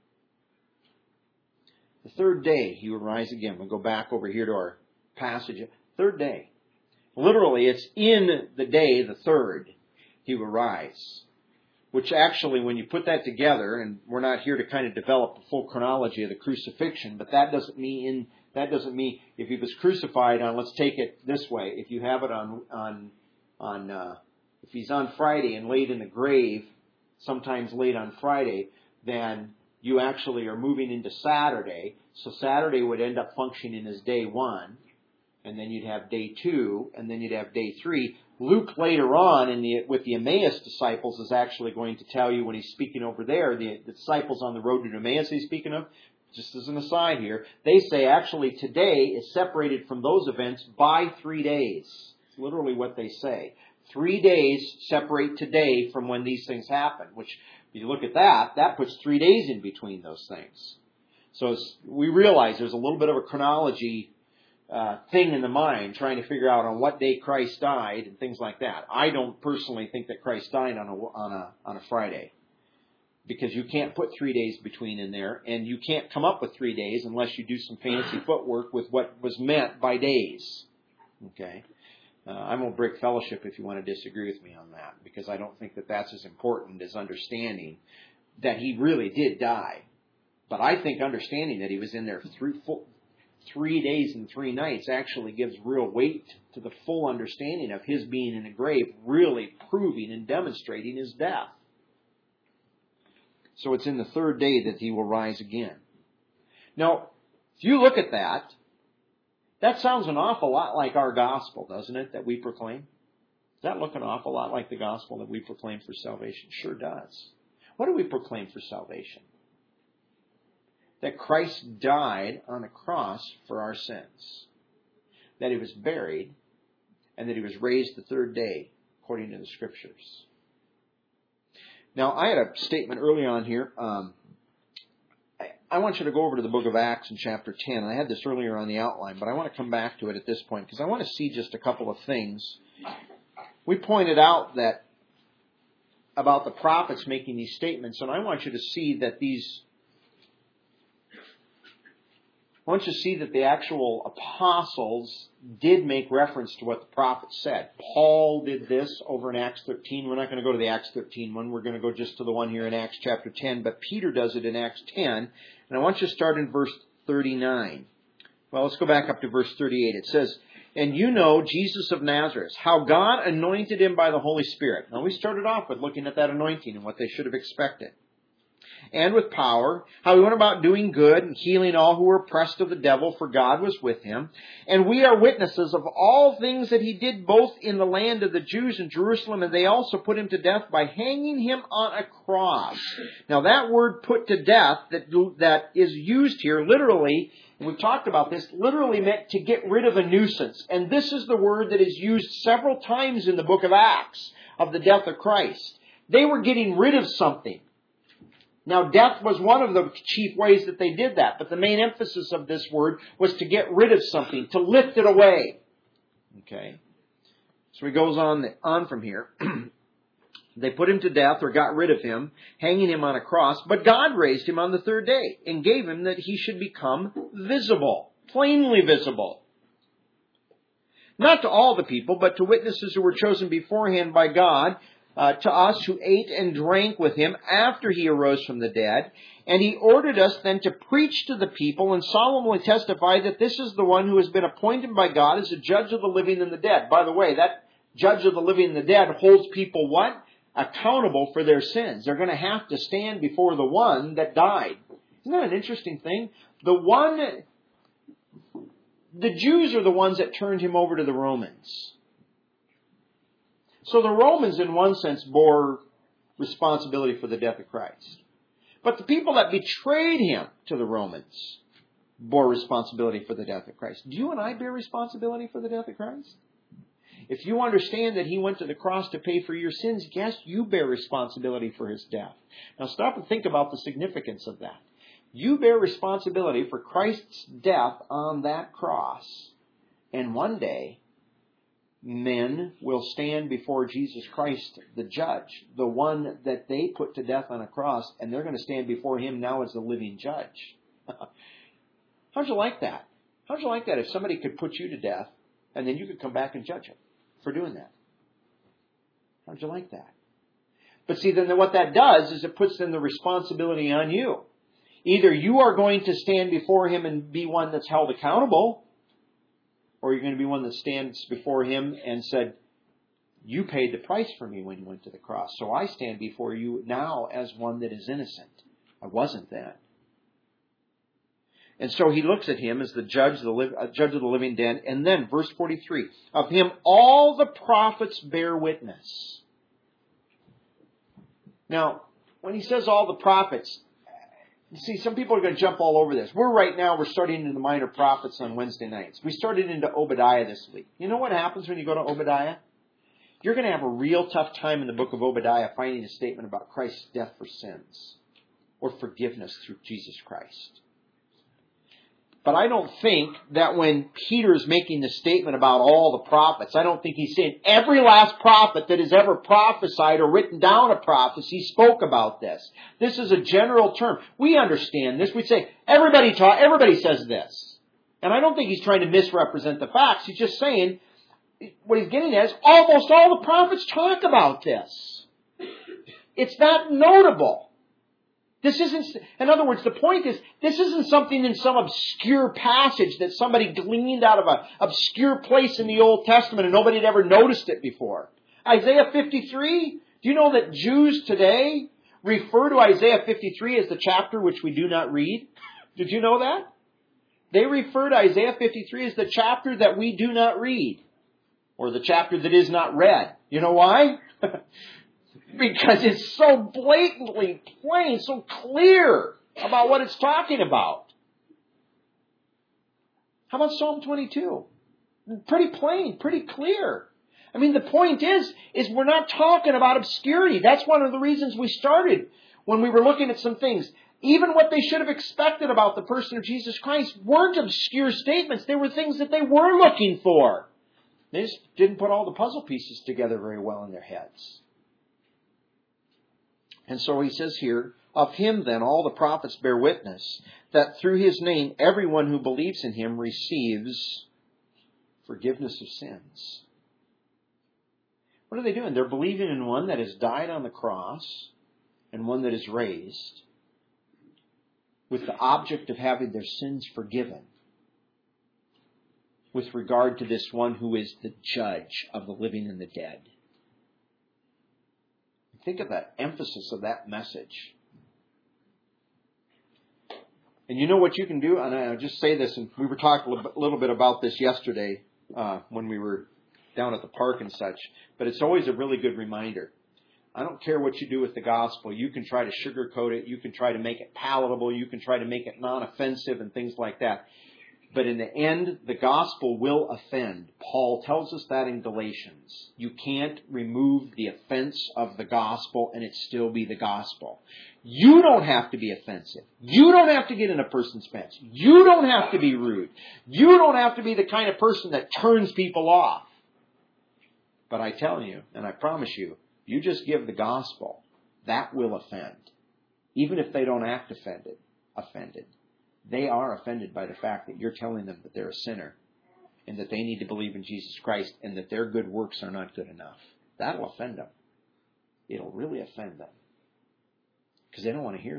The third day He will rise again. We'll go back over here to our passage. Third day. Literally, it's in the day, the third, He will rise. Which actually, when you put that together, and we're not here to kind of develop the full chronology of the crucifixion, but that doesn't mean if He was crucified on, let's take it this way, if you have it if He's on Friday and laid in the grave, sometimes late on Friday, then you actually are moving into Saturday. So Saturday would end up functioning as day 1, and then you'd have day 2, and then you'd have day 3. Luke later on with the Emmaus disciples is actually going to tell you when he's speaking over there, the disciples on the road to Emmaus he's speaking of, just as an aside here, they say actually today is separated from those events by 3 days. It's literally what they say. 3 days separate today from when these things happen, which if you look at that puts 3 days in between those things. So we realize there's a little bit of a chronology thing in the mind, trying to figure out on what day Christ died and things like that. I don't personally think that Christ died on a Friday, because you can't put 3 days between in there, and you can't come up with 3 days unless you do some fancy footwork with what was meant by days. Okay, I won't break fellowship if you want to disagree with me on that, because I don't think that that's as important as understanding that He really did die. But I think understanding that He was in there 3 days and 3 nights actually gives real weight to the full understanding of His being in a grave, really proving and demonstrating His death. So it's in the third day that He will rise again. Now, if you look at that sounds an awful lot like our gospel, doesn't it, that we proclaim? Does that look an awful lot like the gospel that we proclaim for salvation? Sure does. What do we proclaim for salvation? That Christ died on a cross for our sins, that He was buried, and that He was raised the third day, according to the Scriptures. Now, I had a statement early on here. I want you to go over to the book of Acts in chapter 10. I had this earlier on the outline, but I want to come back to it at this point because I want to see just a couple of things. We pointed out that about the prophets making these statements, and I want you to see that the actual apostles did make reference to what the prophets said. Paul did this over in Acts 13. We're not going to go to the Acts 13 one. We're going to go just to the one here in Acts chapter 10. But Peter does it in Acts 10. And I want you to start in verse 39. Well, let's go back up to verse 38. It says, "And you know Jesus of Nazareth, how God anointed Him by the Holy Spirit." Now, we started off with looking at that anointing and what they should have expected. and with power, how he went about doing good and healing all who were oppressed of the devil, for God was with him. And we are witnesses of all things that he did both in the land of the Jews and Jerusalem, and they also put him to death by hanging him on a cross. Now that word put to death that is used here literally, and we've talked about this, literally meant to get rid of a nuisance. And this is the word that is used several times in the book of Acts of the death of Christ. They were getting rid of something. Now, death was one of the chief ways that they did that, but the main emphasis of this word was to get rid of something, to lift it away. Okay? So he goes on from here. They put him to death or got rid of him, hanging him on a cross, but God raised him on the third day and gave him that he should become visible, plainly visible. Not to all the people, but to witnesses who were chosen beforehand by God, to us who ate and drank with him after he arose from the dead. And he ordered us then to preach to the people and solemnly testify that this is the one who has been appointed by God as a judge of the living and the dead. By the way, that judge of the living and the dead holds people what? Accountable for their sins. They're going to have to stand before the one that died. Isn't that an interesting thing? The Jews are the ones that turned him over to the Romans. So the Romans, in one sense, bore responsibility for the death of Christ. But the people that betrayed him to the Romans bore responsibility for the death of Christ. Do you and I bear responsibility for the death of Christ? If you understand that he went to the cross to pay for your sins, yes, you bear responsibility for his death. Now stop and think about the significance of that. You bear responsibility for Christ's death on that cross. And one day, men will stand before Jesus Christ, the judge, the one that they put to death on a cross, and they're going to stand before him now as the living judge. How'd you like that? How'd you like that if somebody could put you to death, and then you could come back and judge him for doing that? How'd you like that? But see, then what that does is it puts then the responsibility on you. Either you are going to stand before him and be one that's held accountable, or you're going to be one that stands before him and said, you paid the price for me when you went to the cross, so I stand before you now as one that is innocent. I wasn't then. And so he looks at him as the judge of the living dead. And then, verse 43, of him all the prophets bear witness. Now, when he says all the prophets, you see, some people are going to jump all over this. We're starting into the minor prophets on Wednesday nights. We started into Obadiah this week. You know what happens when you go to Obadiah? You're going to have a real tough time in the book of Obadiah finding a statement about Christ's death for sins or forgiveness through Jesus Christ. But I don't think that when Peter is making the statement about all the prophets, I don't think he's saying every last prophet that has ever prophesied or written down a prophecy spoke about this. This is a general term. We understand this. We say, everybody says this. And I don't think he's trying to misrepresent the facts. He's just saying, what he's getting at is almost all the prophets talk about this. It's that notable. This isn't, in other words, the point is, this isn't something in some obscure passage that somebody gleaned out of an obscure place in the Old Testament and nobody had ever noticed it before. Isaiah 53, do you know that Jews today refer to Isaiah 53 as the chapter which we do not read? Did you know that? They refer to Isaiah 53 as the chapter that we do not read, or the chapter that is not read. You know why? Because it's so blatantly plain, so clear about what it's talking about. How about Psalm 22? Pretty plain, pretty clear. I mean, the point is we're not talking about obscurity. That's one of the reasons we started when we were looking at some things. Even what they should have expected about the person of Jesus Christ weren't obscure statements. They were things that they were looking for. They just didn't put all the puzzle pieces together very well in their heads. And so he says here, of him then all the prophets bear witness that through his name everyone who believes in him receives forgiveness of sins. What are they doing? They're believing in one that has died on the cross and one that is raised with the object of having their sins forgiven with regard to this one who is the judge of the living and the dead. Think of that emphasis of that message. And you know what you can do? And I'll just say this, and we were talking a little bit about this yesterday when we were down at the park and such, but it's always a really good reminder. I don't care what you do with the gospel. You can try to sugarcoat it. You can try to make it palatable. You can try to make it non-offensive and things like that. But in the end, the gospel will offend. Paul tells us that in Galatians. You can't remove the offense of the gospel and it still be the gospel. You don't have to be offensive. You don't have to get in a person's fence. You don't have to be rude. You don't have to be the kind of person that turns people off. But I tell you, and I promise you, you just give the gospel, that will offend. Even if they don't act offended. They are offended by the fact that you're telling them that they're a sinner and that they need to believe in Jesus Christ and that their good works are not good enough. That'll offend them. It'll really offend them because they don't want to hear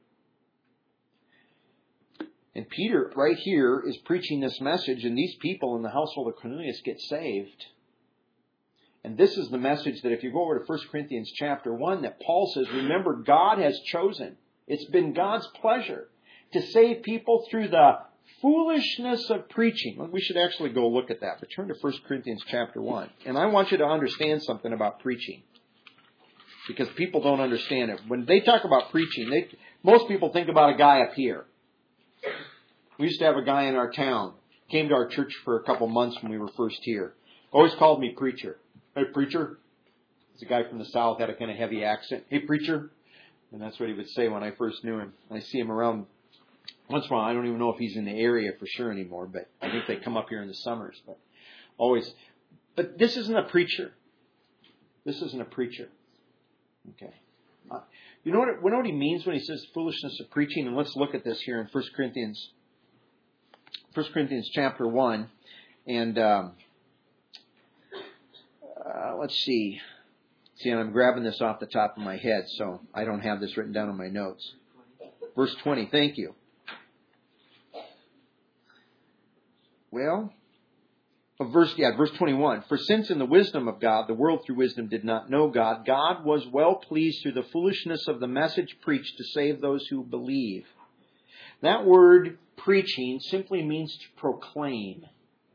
that. And Peter, right here, is preaching this message, and these people in the household of Cornelius get saved. And this is the message that if you go over to 1 Corinthians chapter 1, that Paul says, remember, God has chosen. It's been God's pleasure to save people through the foolishness of preaching. Well, we should actually go look at that. But turn to 1 Corinthians chapter 1. And I want you to understand something about preaching. Because people don't understand it. When they talk about preaching, most people think about a guy up here. We used to have a guy in our town. Came to our church for a couple months when we were first here. Always called me preacher. Hey, preacher. He's a guy from the South, had a kind of heavy accent. Hey, preacher. And that's what he would say when I first knew him. I see him around once in a while. I don't even know if he's in the area for sure anymore, but I think they come up here in the summers. But always. But this isn't a preacher. This isn't a preacher. Okay. You know what he means when he says foolishness of preaching? And let's look at this here in 1 Corinthians chapter 1. And let's see. See, I'm grabbing this off the top of my head, so I don't have this written down in my notes. Verse 20, thank you. Well, verse 21. For since in the wisdom of God, the world through wisdom did not know God, God was well pleased through the foolishness of the message preached to save those who believe. That word preaching simply means to proclaim.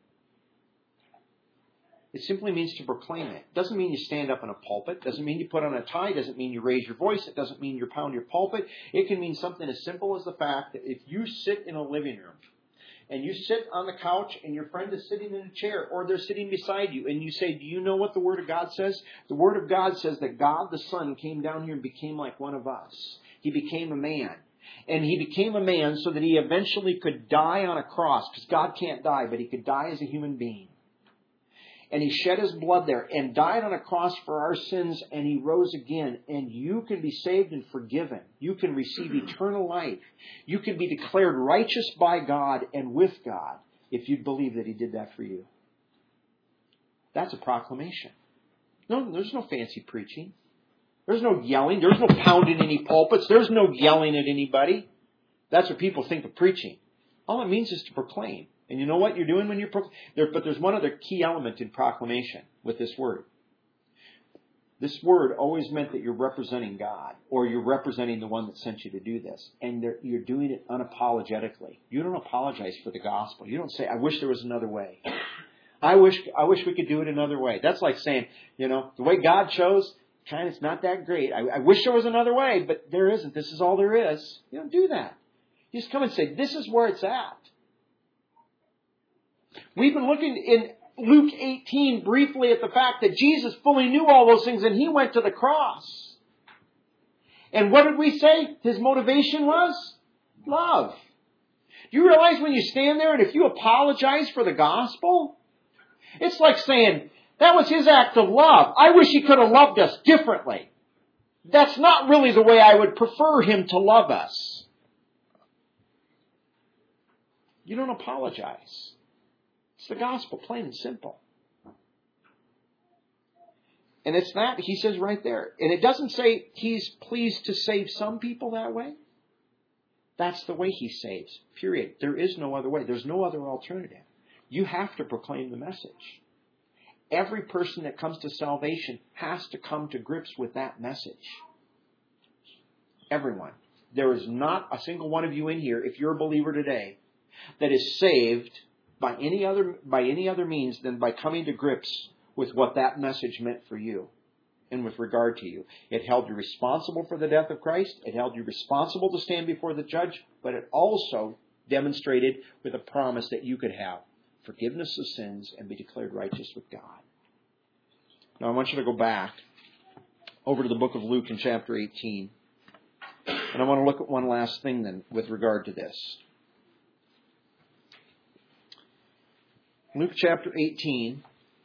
It simply means to proclaim it. It doesn't mean you stand up in a pulpit. It doesn't mean you put on a tie. It doesn't mean you raise your voice. It doesn't mean you pound your pulpit. It can mean something as simple as the fact that if you sit in a living room and you sit on the couch and your friend is sitting in a chair or they're sitting beside you and you say, do you know what the Word of God says? The Word of God says that God the Son came down here and became like one of us. He became a man. And He became a man so that He eventually could die on a cross, because God can't die, but He could die as a human being. And He shed His blood there and died on a cross for our sins, and He rose again. And you can be saved and forgiven. You can receive eternal life. You can be declared righteous by God and with God if you believe that He did that for you. That's a proclamation. No, there's no fancy preaching. There's no yelling. There's no pounding any pulpits. There's no yelling at anybody. That's what people think of preaching. All it means is to proclaim. And you know what you're doing when you're proclaiming? But there's one other key element in proclamation with this word. This word always meant that you're representing God, or you're representing the one that sent you to do this. And you're doing it unapologetically. You don't apologize for the gospel. You don't say, I wish there was another way. I wish we could do it another way. That's like saying, the way God chose, kind of, it's not that great. I wish there was another way, but there isn't. This is all there is. You don't do that. You just come and say, this is where it's at. We've been looking in Luke 18 briefly at the fact that Jesus fully knew all those things and He went to the cross. And what did we say His motivation was? Love. Do you realize when you stand there and if you apologize for the gospel, it's like saying, that was His act of love. I wish He could have loved us differently. That's not really the way I would prefer Him to love us. You don't apologize. It's the gospel, plain and simple. And it's that, He says right there. And it doesn't say He's pleased to save some people that way. That's the way He saves, period. There is no other way. There's no other alternative. You have to proclaim the message. Every person that comes to salvation has to come to grips with that message. Everyone. there is not a single one of you in here, if you're a believer today, that is saved by any other means than by coming to grips with what that message meant for you and with regard to you. It held you responsible for the death of Christ. It held you responsible to stand before the judge, but it also demonstrated with a promise that you could have forgiveness of sins and be declared righteous with God. Now I want you to go back over to the book of Luke in chapter 18. And I want to look at one last thing then with regard to this. Luke chapter 18.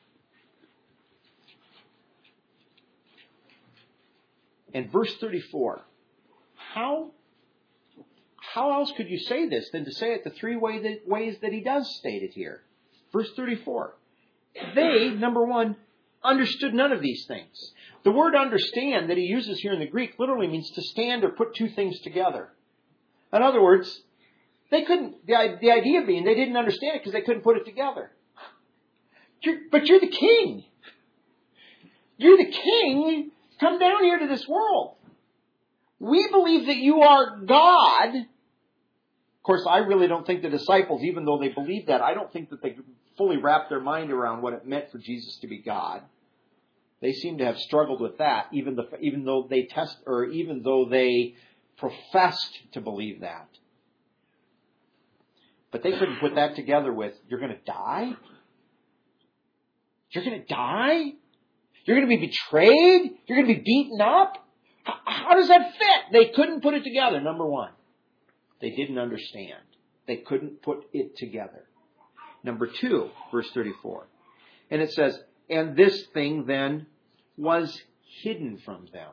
And verse 34. How else could you say this than to say it the three ways that he does state it here? Verse 34. They, number one, understood none of these things. The word understand that he uses here in the Greek literally means to stand or put two things together. In other words, they couldn't, the idea being they didn't understand it because they couldn't put it together. But you're the king. You're the king. Come down here to this world. We believe that you are God. Of course, I really don't think the disciples, even though they believed that, I don't think that they fully wrapped their mind around what it meant for Jesus to be God. They seem to have struggled with that, even though they professed to believe that. But they couldn't put that together with, you're going to die? You're going to die? You're going to be betrayed? You're going to be beaten up? How does that fit? They couldn't put it together, number one. They didn't understand. They couldn't put it together. Number two, verse 34. And it says, and this thing then was hidden from them.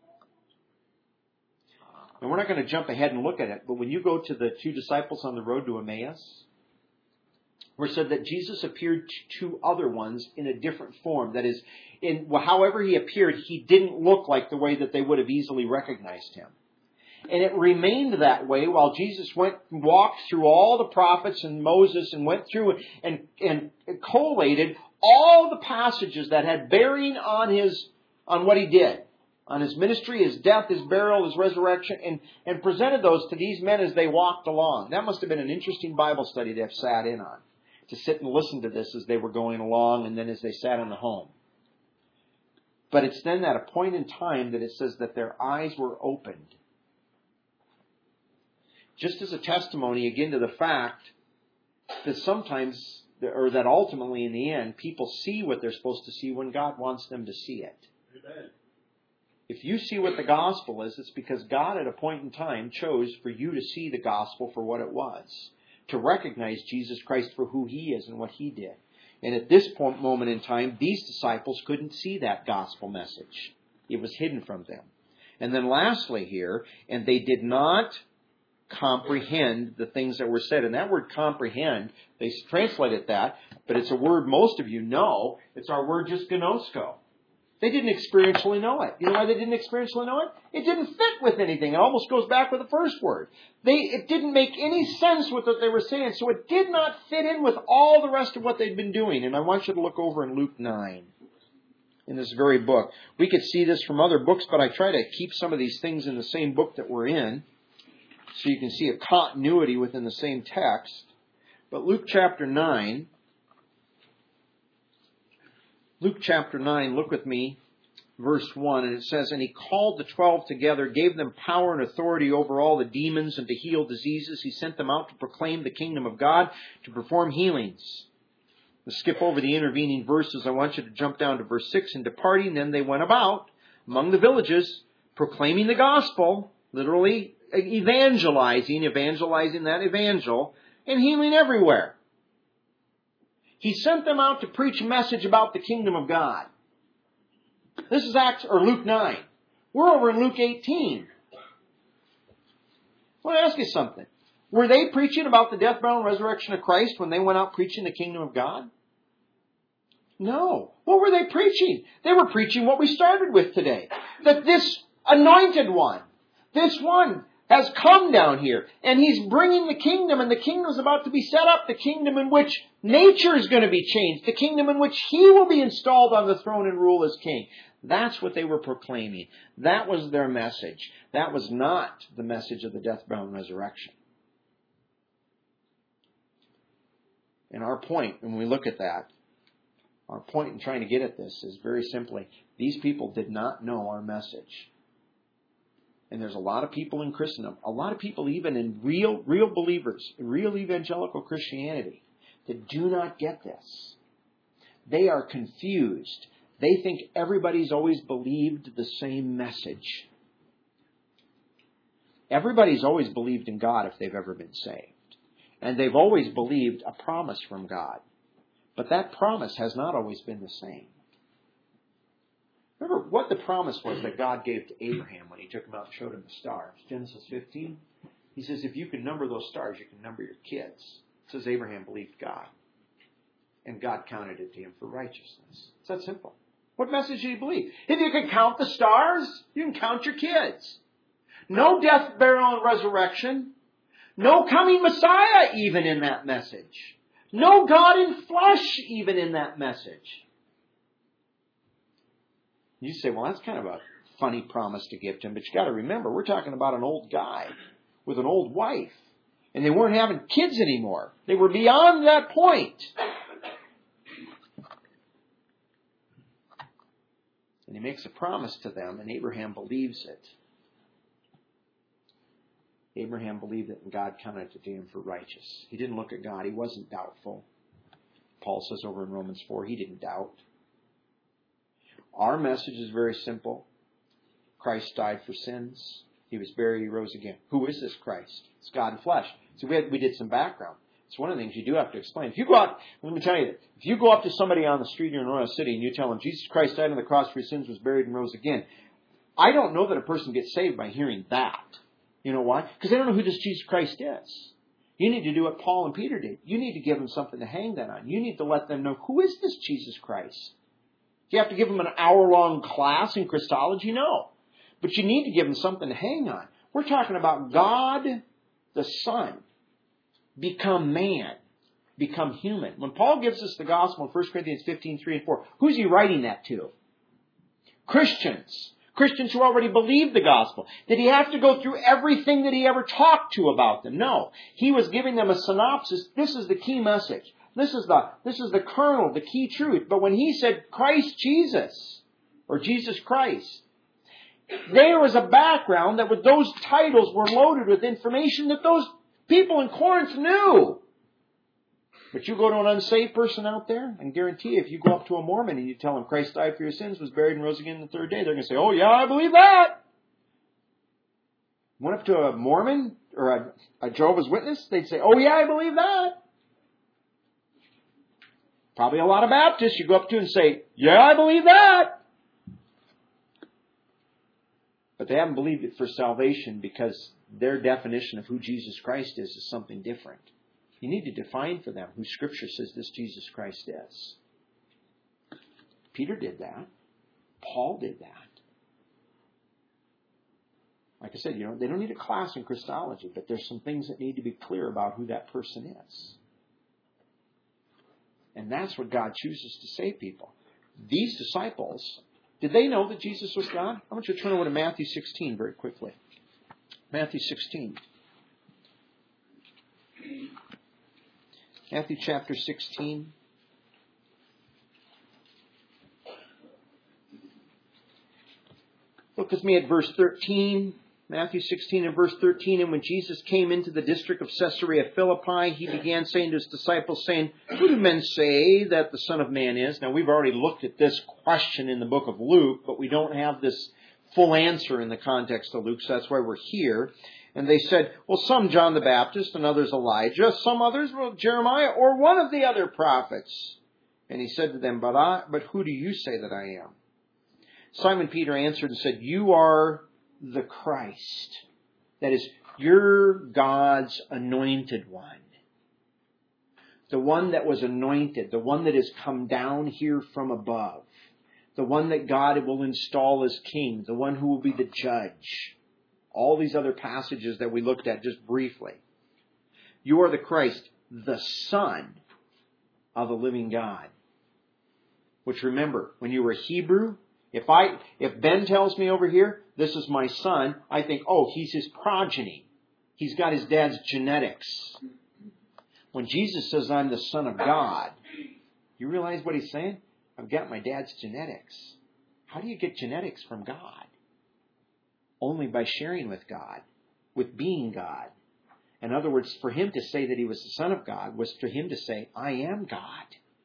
And we're not going to jump ahead and look at it, but when you go to the two disciples on the road to Emmaus, we're said that Jesus appeared to two other ones in a different form. That is, however he appeared, he didn't look like the way that they would have easily recognized him. And it remained that way while Jesus walked through all the prophets and Moses and went through and collated all the passages that had bearing on what he did, on his ministry, his death, his burial, his resurrection, and presented those to these men as they walked along. That must have been an interesting Bible study to have sat in on, to sit and listen to this as they were going along and then as they sat in the home. But it's then at a point in time that it says that their eyes were opened. Just as a testimony, again, to the fact that sometimes, or that ultimately in the end, people see what they're supposed to see when God wants them to see it. Amen. If you see what the gospel is, it's because God at a point in time chose for you to see the gospel for what it was. To recognize Jesus Christ for who He is and what He did. And at this moment in time, these disciples couldn't see that gospel message. It was hidden from them. And then lastly here, and they did not comprehend the things that were said. And that word comprehend, they translated that, but it's a word most of you know. It's our word just gnosko. They didn't experientially know it. You know why they didn't experientially know it? It didn't fit with anything. It almost goes back with the first word. It didn't make any sense with what they were saying, so it did not fit in with all the rest of what they'd been doing. And I want you to look over in Luke 9, in this very book. We could see this from other books, but I try to keep some of these things in the same book that we're in, so you can see a continuity within the same text. But Luke chapter 9, look with me, verse 1, and it says, and he called the 12 together, gave them power and authority over all the demons and to heal diseases. He sent them out to proclaim the kingdom of God, to perform healings. Let's skip over the intervening verses. I want you to jump down to verse 6. And departing, then they went about among the villages, proclaiming the gospel, literally evangelizing that evangel, and healing everywhere. He sent them out to preach a message about the kingdom of God. This is Luke 9. We're over in Luke 18. I want to ask you something. Were they preaching about the death, burial, and resurrection of Christ when they went out preaching the kingdom of God? No. What were they preaching? They were preaching what we started with today. That this anointed one, this one has come down here. And He's bringing the kingdom, and the kingdom is about to be set up. The kingdom in which nature is going to be changed. The kingdom in which He will be installed on the throne and rule as king. That's what they were proclaiming. That was their message. That was not the message of the death, burial, and resurrection. And our point, when we look at that, our point in trying to get at this is very simply, these people did not know our message. And there's a lot of people in Christendom, a lot of people even in real believers, real evangelical Christianity, that do not get this. They are confused. They think everybody's always believed the same message. Everybody's always believed in God if they've ever been saved. And they've always believed a promise from God. But that promise has not always been the same. Remember what the promise was that God gave to Abraham when He took him out and showed him the stars. Genesis 15. He says, if you can number those stars, you can number your kids. It says Abraham believed God. And God counted it to him for righteousness. It's that simple. What message did he believe? If you can count the stars, you can count your kids. No death, burial, and resurrection. No coming Messiah even in that message. No God in flesh even in that message. You say, well, that's kind of a funny promise to give to him. But you got to remember, we're talking about an old guy with an old wife. And they weren't having kids anymore. They were beyond that point. And He makes a promise to them, and Abraham believes it. Abraham believed it, and God counted it to him for righteous. He didn't look at God. He wasn't doubtful. Paul says over in Romans 4, he didn't doubt. Our message is very simple. Christ died for sins. He was buried. He rose again. Who is this Christ? It's God in flesh. So we did some background. It's one of the things you do have to explain. If you go out, let me tell you this. If you go up to somebody on the street here in Royal City and you tell them Jesus Christ died on the cross for your sins, was buried, and rose again, I don't know that a person gets saved by hearing that. You know why? Because they don't know who this Jesus Christ is. You need to do what Paul and Peter did. You need to give them something to hang that on. You need to let them know, who is this Jesus Christ? Do you have to give them an hour-long class in Christology? No. But you need to give them something to hang on. We're talking about God, the Son, become man, become human. When Paul gives us the gospel in 1 Corinthians 15, 3 and 4, who's he writing that to? Christians. Christians who already believed the gospel. Did he have to go through everything that he ever talked to about them? No. He was giving them a synopsis. This is the key message. This is the kernel, the key truth. But when he said Christ Jesus, or Jesus Christ, there was a background that with those titles were loaded with information that those people in Corinth knew. But you go to an unsaved person out there, and guarantee you, if you go up to a Mormon and you tell them Christ died for your sins, was buried and rose again the third day, they're going to say, oh yeah, I believe that. Went up to a Mormon or a Jehovah's Witness, they'd say, oh yeah, I believe that. Probably a lot of Baptists you go up to and say, yeah, I believe that. But they haven't believed it for salvation because their definition of who Jesus Christ is something different. You need to define for them who Scripture says this Jesus Christ is. Peter did that. Paul did that. Like I said, they don't need a class in Christology, but there's some things that need to be clear about who that person is. And that's what God chooses to save people. These disciples, did they know that Jesus was God? I want you to turn over to Matthew 16 very quickly. Matthew 16. Matthew chapter 16. Look with me at verse 13. Matthew 16 and verse 13. And when Jesus came into the district of Caesarea Philippi, he began saying to his disciples, saying, who do men say that the Son of Man is? Now, we've already looked at this question in the book of Luke, but we don't have this full answer in the context of Luke, so that's why we're here. And they said, well, some John the Baptist, and others Elijah, some others, well, Jeremiah, or one of the other prophets. And he said to them, but who do you say that I am? Simon Peter answered and said, you are the Christ. That is, you're God's anointed one. The one that was anointed, the one that has come down here from above. The one that God will install as king, the one who will be the judge. All these other passages that we looked at just briefly. You are the Christ, the Son of the living God. Which remember, when you were Hebrew, if Ben tells me over here, this is my son, I think, oh, he's his progeny. He's got his dad's genetics. When Jesus says, I'm the Son of God, you realize what he's saying? I've got my dad's genetics. How do you get genetics from God? Only by sharing with God, with being God. In other words, for him to say that he was the Son of God was for him to say, I am God.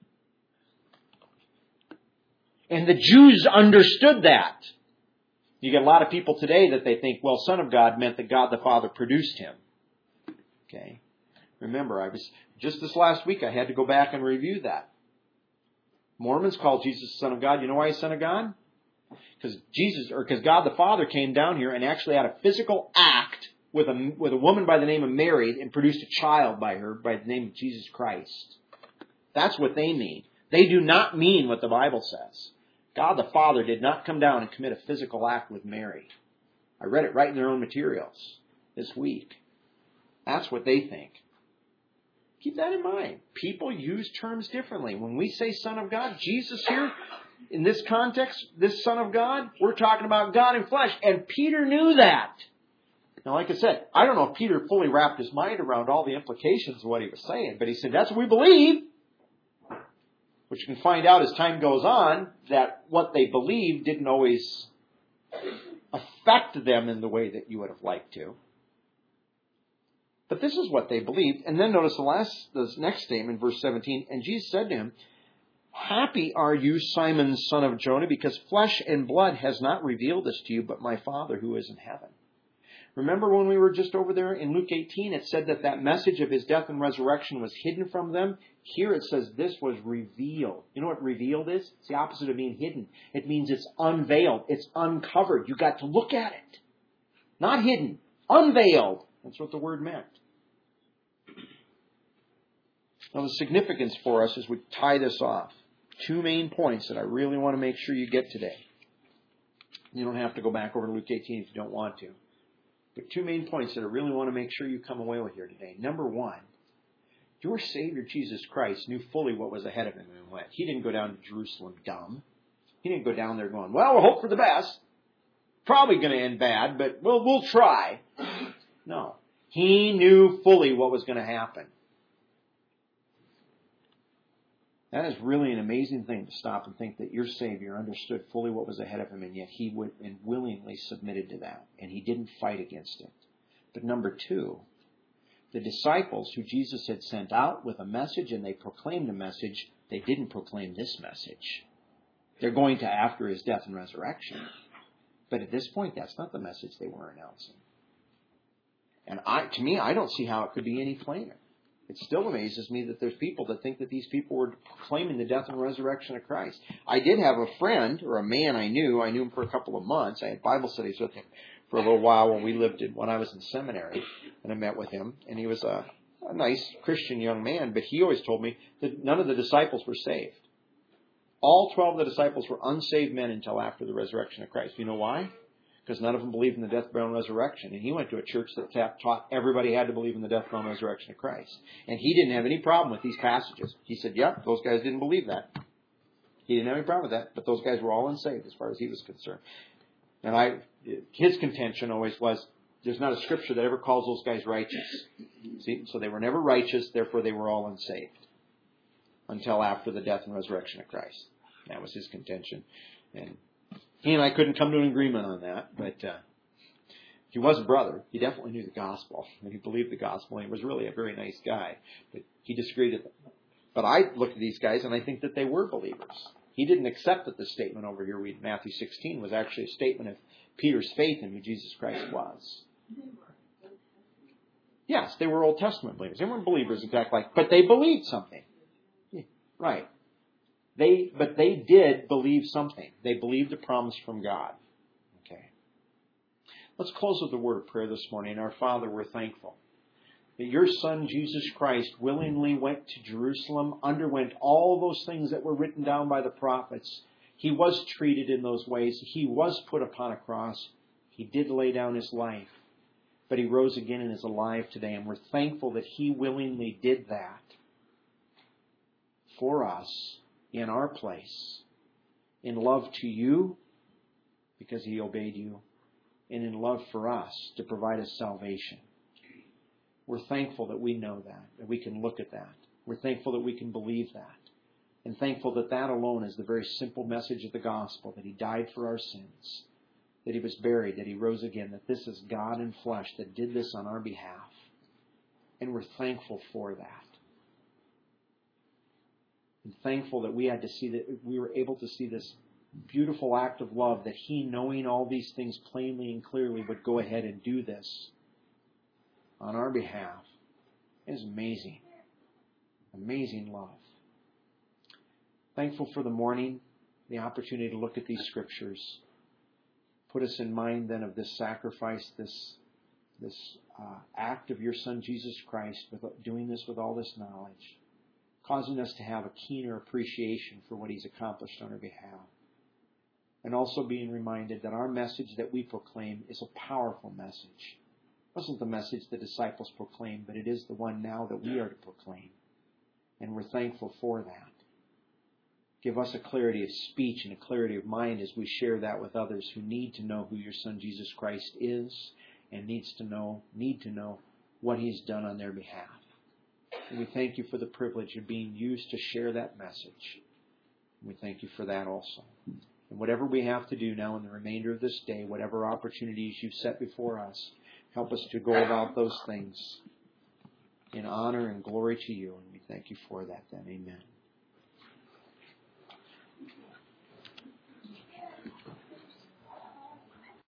And the Jews understood that. You get a lot of people today that they think, well, Son of God meant that God the Father produced him. Okay. Remember, just this last week, I had to go back and review that. Mormons call Jesus the Son of God. You know why he's Son of God? Because God the Father came down here and actually had a physical act with a woman by the name of Mary and produced a child by her by the name of Jesus Christ. That's what they mean. They do not mean what the Bible says. God the Father did not come down and commit a physical act with Mary. I read it right in their own materials this week. That's what they think. Keep that in mind. People use terms differently. When we say Son of God, Jesus here, in this context, this Son of God, we're talking about God in flesh. And Peter knew that. Now, like I said, I don't know if Peter fully wrapped his mind around all the implications of what he was saying, but he said, that's what we believe. Which you can find out as time goes on that what they believed didn't always affect them in the way that you would have liked to. But this is what they believed. And then notice the next statement, verse 17. And Jesus said to him, happy are you, Simon, son of Jonah, because flesh and blood has not revealed this to you, but my Father who is in heaven. Remember when we were just over there in Luke 18, it said that message of his death and resurrection was hidden from them. Here it says this was revealed. You know what revealed is? It's the opposite of being hidden. It means it's unveiled. It's uncovered. You got to look at it. Not hidden. Unveiled. That's what the word meant. Now the significance for us as we tie this off. Two main points that I really want to make sure you get today. You don't have to go back over to Luke 18 if you don't want to. But two main points that I really want to make sure you come away with here today. Number one, your Savior Jesus Christ knew fully what was ahead of him and went. He didn't go down to Jerusalem dumb. He didn't go down there going, well, we'll hope for the best. Probably going to end bad, but we'll try. No. He knew fully what was going to happen. That is really an amazing thing to stop and think that your Savior understood fully what was ahead of him, and yet he would and willingly submitted to that, and he didn't fight against it. But number two, the disciples who Jesus had sent out with a message and they proclaimed a message, they didn't proclaim this message. They're going to after his death and resurrection. But at this point, that's not the message they were announcing. And to me, I don't see how it could be any plainer. It still amazes me that there's people that think that these people were proclaiming the death and resurrection of Christ. I did have a friend, or a man I knew him for a couple of months. I had Bible studies with him for a little while when I was in seminary, and I met with him. And he was a nice Christian young man, but he always told me that none of the disciples were saved. All 12 of the disciples were unsaved men until after the resurrection of Christ. You know why? Because none of them believed in the death, burial, and resurrection. And he went to a church that taught everybody had to believe in the death, burial, and resurrection of Christ. And he didn't have any problem with these passages. He said, yep, those guys didn't believe that. He didn't have any problem with that, but those guys were all unsaved as far as he was concerned. And his contention always was, there's not a scripture that ever calls those guys righteous. See, so they were never righteous, therefore they were all unsaved until after the death and resurrection of Christ. That was his contention. And he and I couldn't come to an agreement on that, but he was a brother. He definitely knew the gospel, and he believed the gospel, and he was really a very nice guy. But he disagreed with them. But I look at these guys, and I think that they were believers. He didn't accept that the statement over here, in Matthew 16, was actually a statement of Peter's faith in who Jesus Christ was. Yes, they were Old Testament believers. They weren't believers exactly but they believed something. Right. But they did believe something. They believed a promise from God. Okay. Let's close with a word of prayer this morning. Our Father, we're thankful that your Son, Jesus Christ, willingly went to Jerusalem, underwent all those things that were written down by the prophets. He was treated in those ways. He was put upon a cross. He did lay down his life. but He rose again and is alive today. And we're thankful that He willingly did that for us in our place, in love to you because He obeyed you, and in love for us to provide us salvation. We're thankful that we know that we can look at that. We're thankful that we can believe that. And thankful that that alone is the very simple message of the gospel, that He died for our sins, that He was buried, that He rose again, that this is God in flesh that did this on our behalf. And we're thankful for that. And thankful that we were able to see this beautiful act of love, that He, knowing all these things plainly and clearly, would go ahead and do this on our behalf. It is amazing. Amazing love. Thankful for the morning, the opportunity to look at these scriptures. Put us in mind then of this sacrifice, this act of your Son Jesus Christ, with doing this with all this knowledge, causing us to have a keener appreciation for what He's accomplished on our behalf. And also being reminded that our message that we proclaim is a powerful message. It wasn't the message the disciples proclaimed, but it is the one now that we are to proclaim. And we're thankful for that. Give us a clarity of speech and a clarity of mind as we share that with others who need to know who your Son Jesus Christ is and need to know what He's done on their behalf. And we thank you for the privilege of being used to share that message. And we thank you for that also. And whatever we have to do now in the remainder of this day, whatever opportunities you've set before us, help us to go about those things in honor and glory to you. And we thank you for that then. Amen.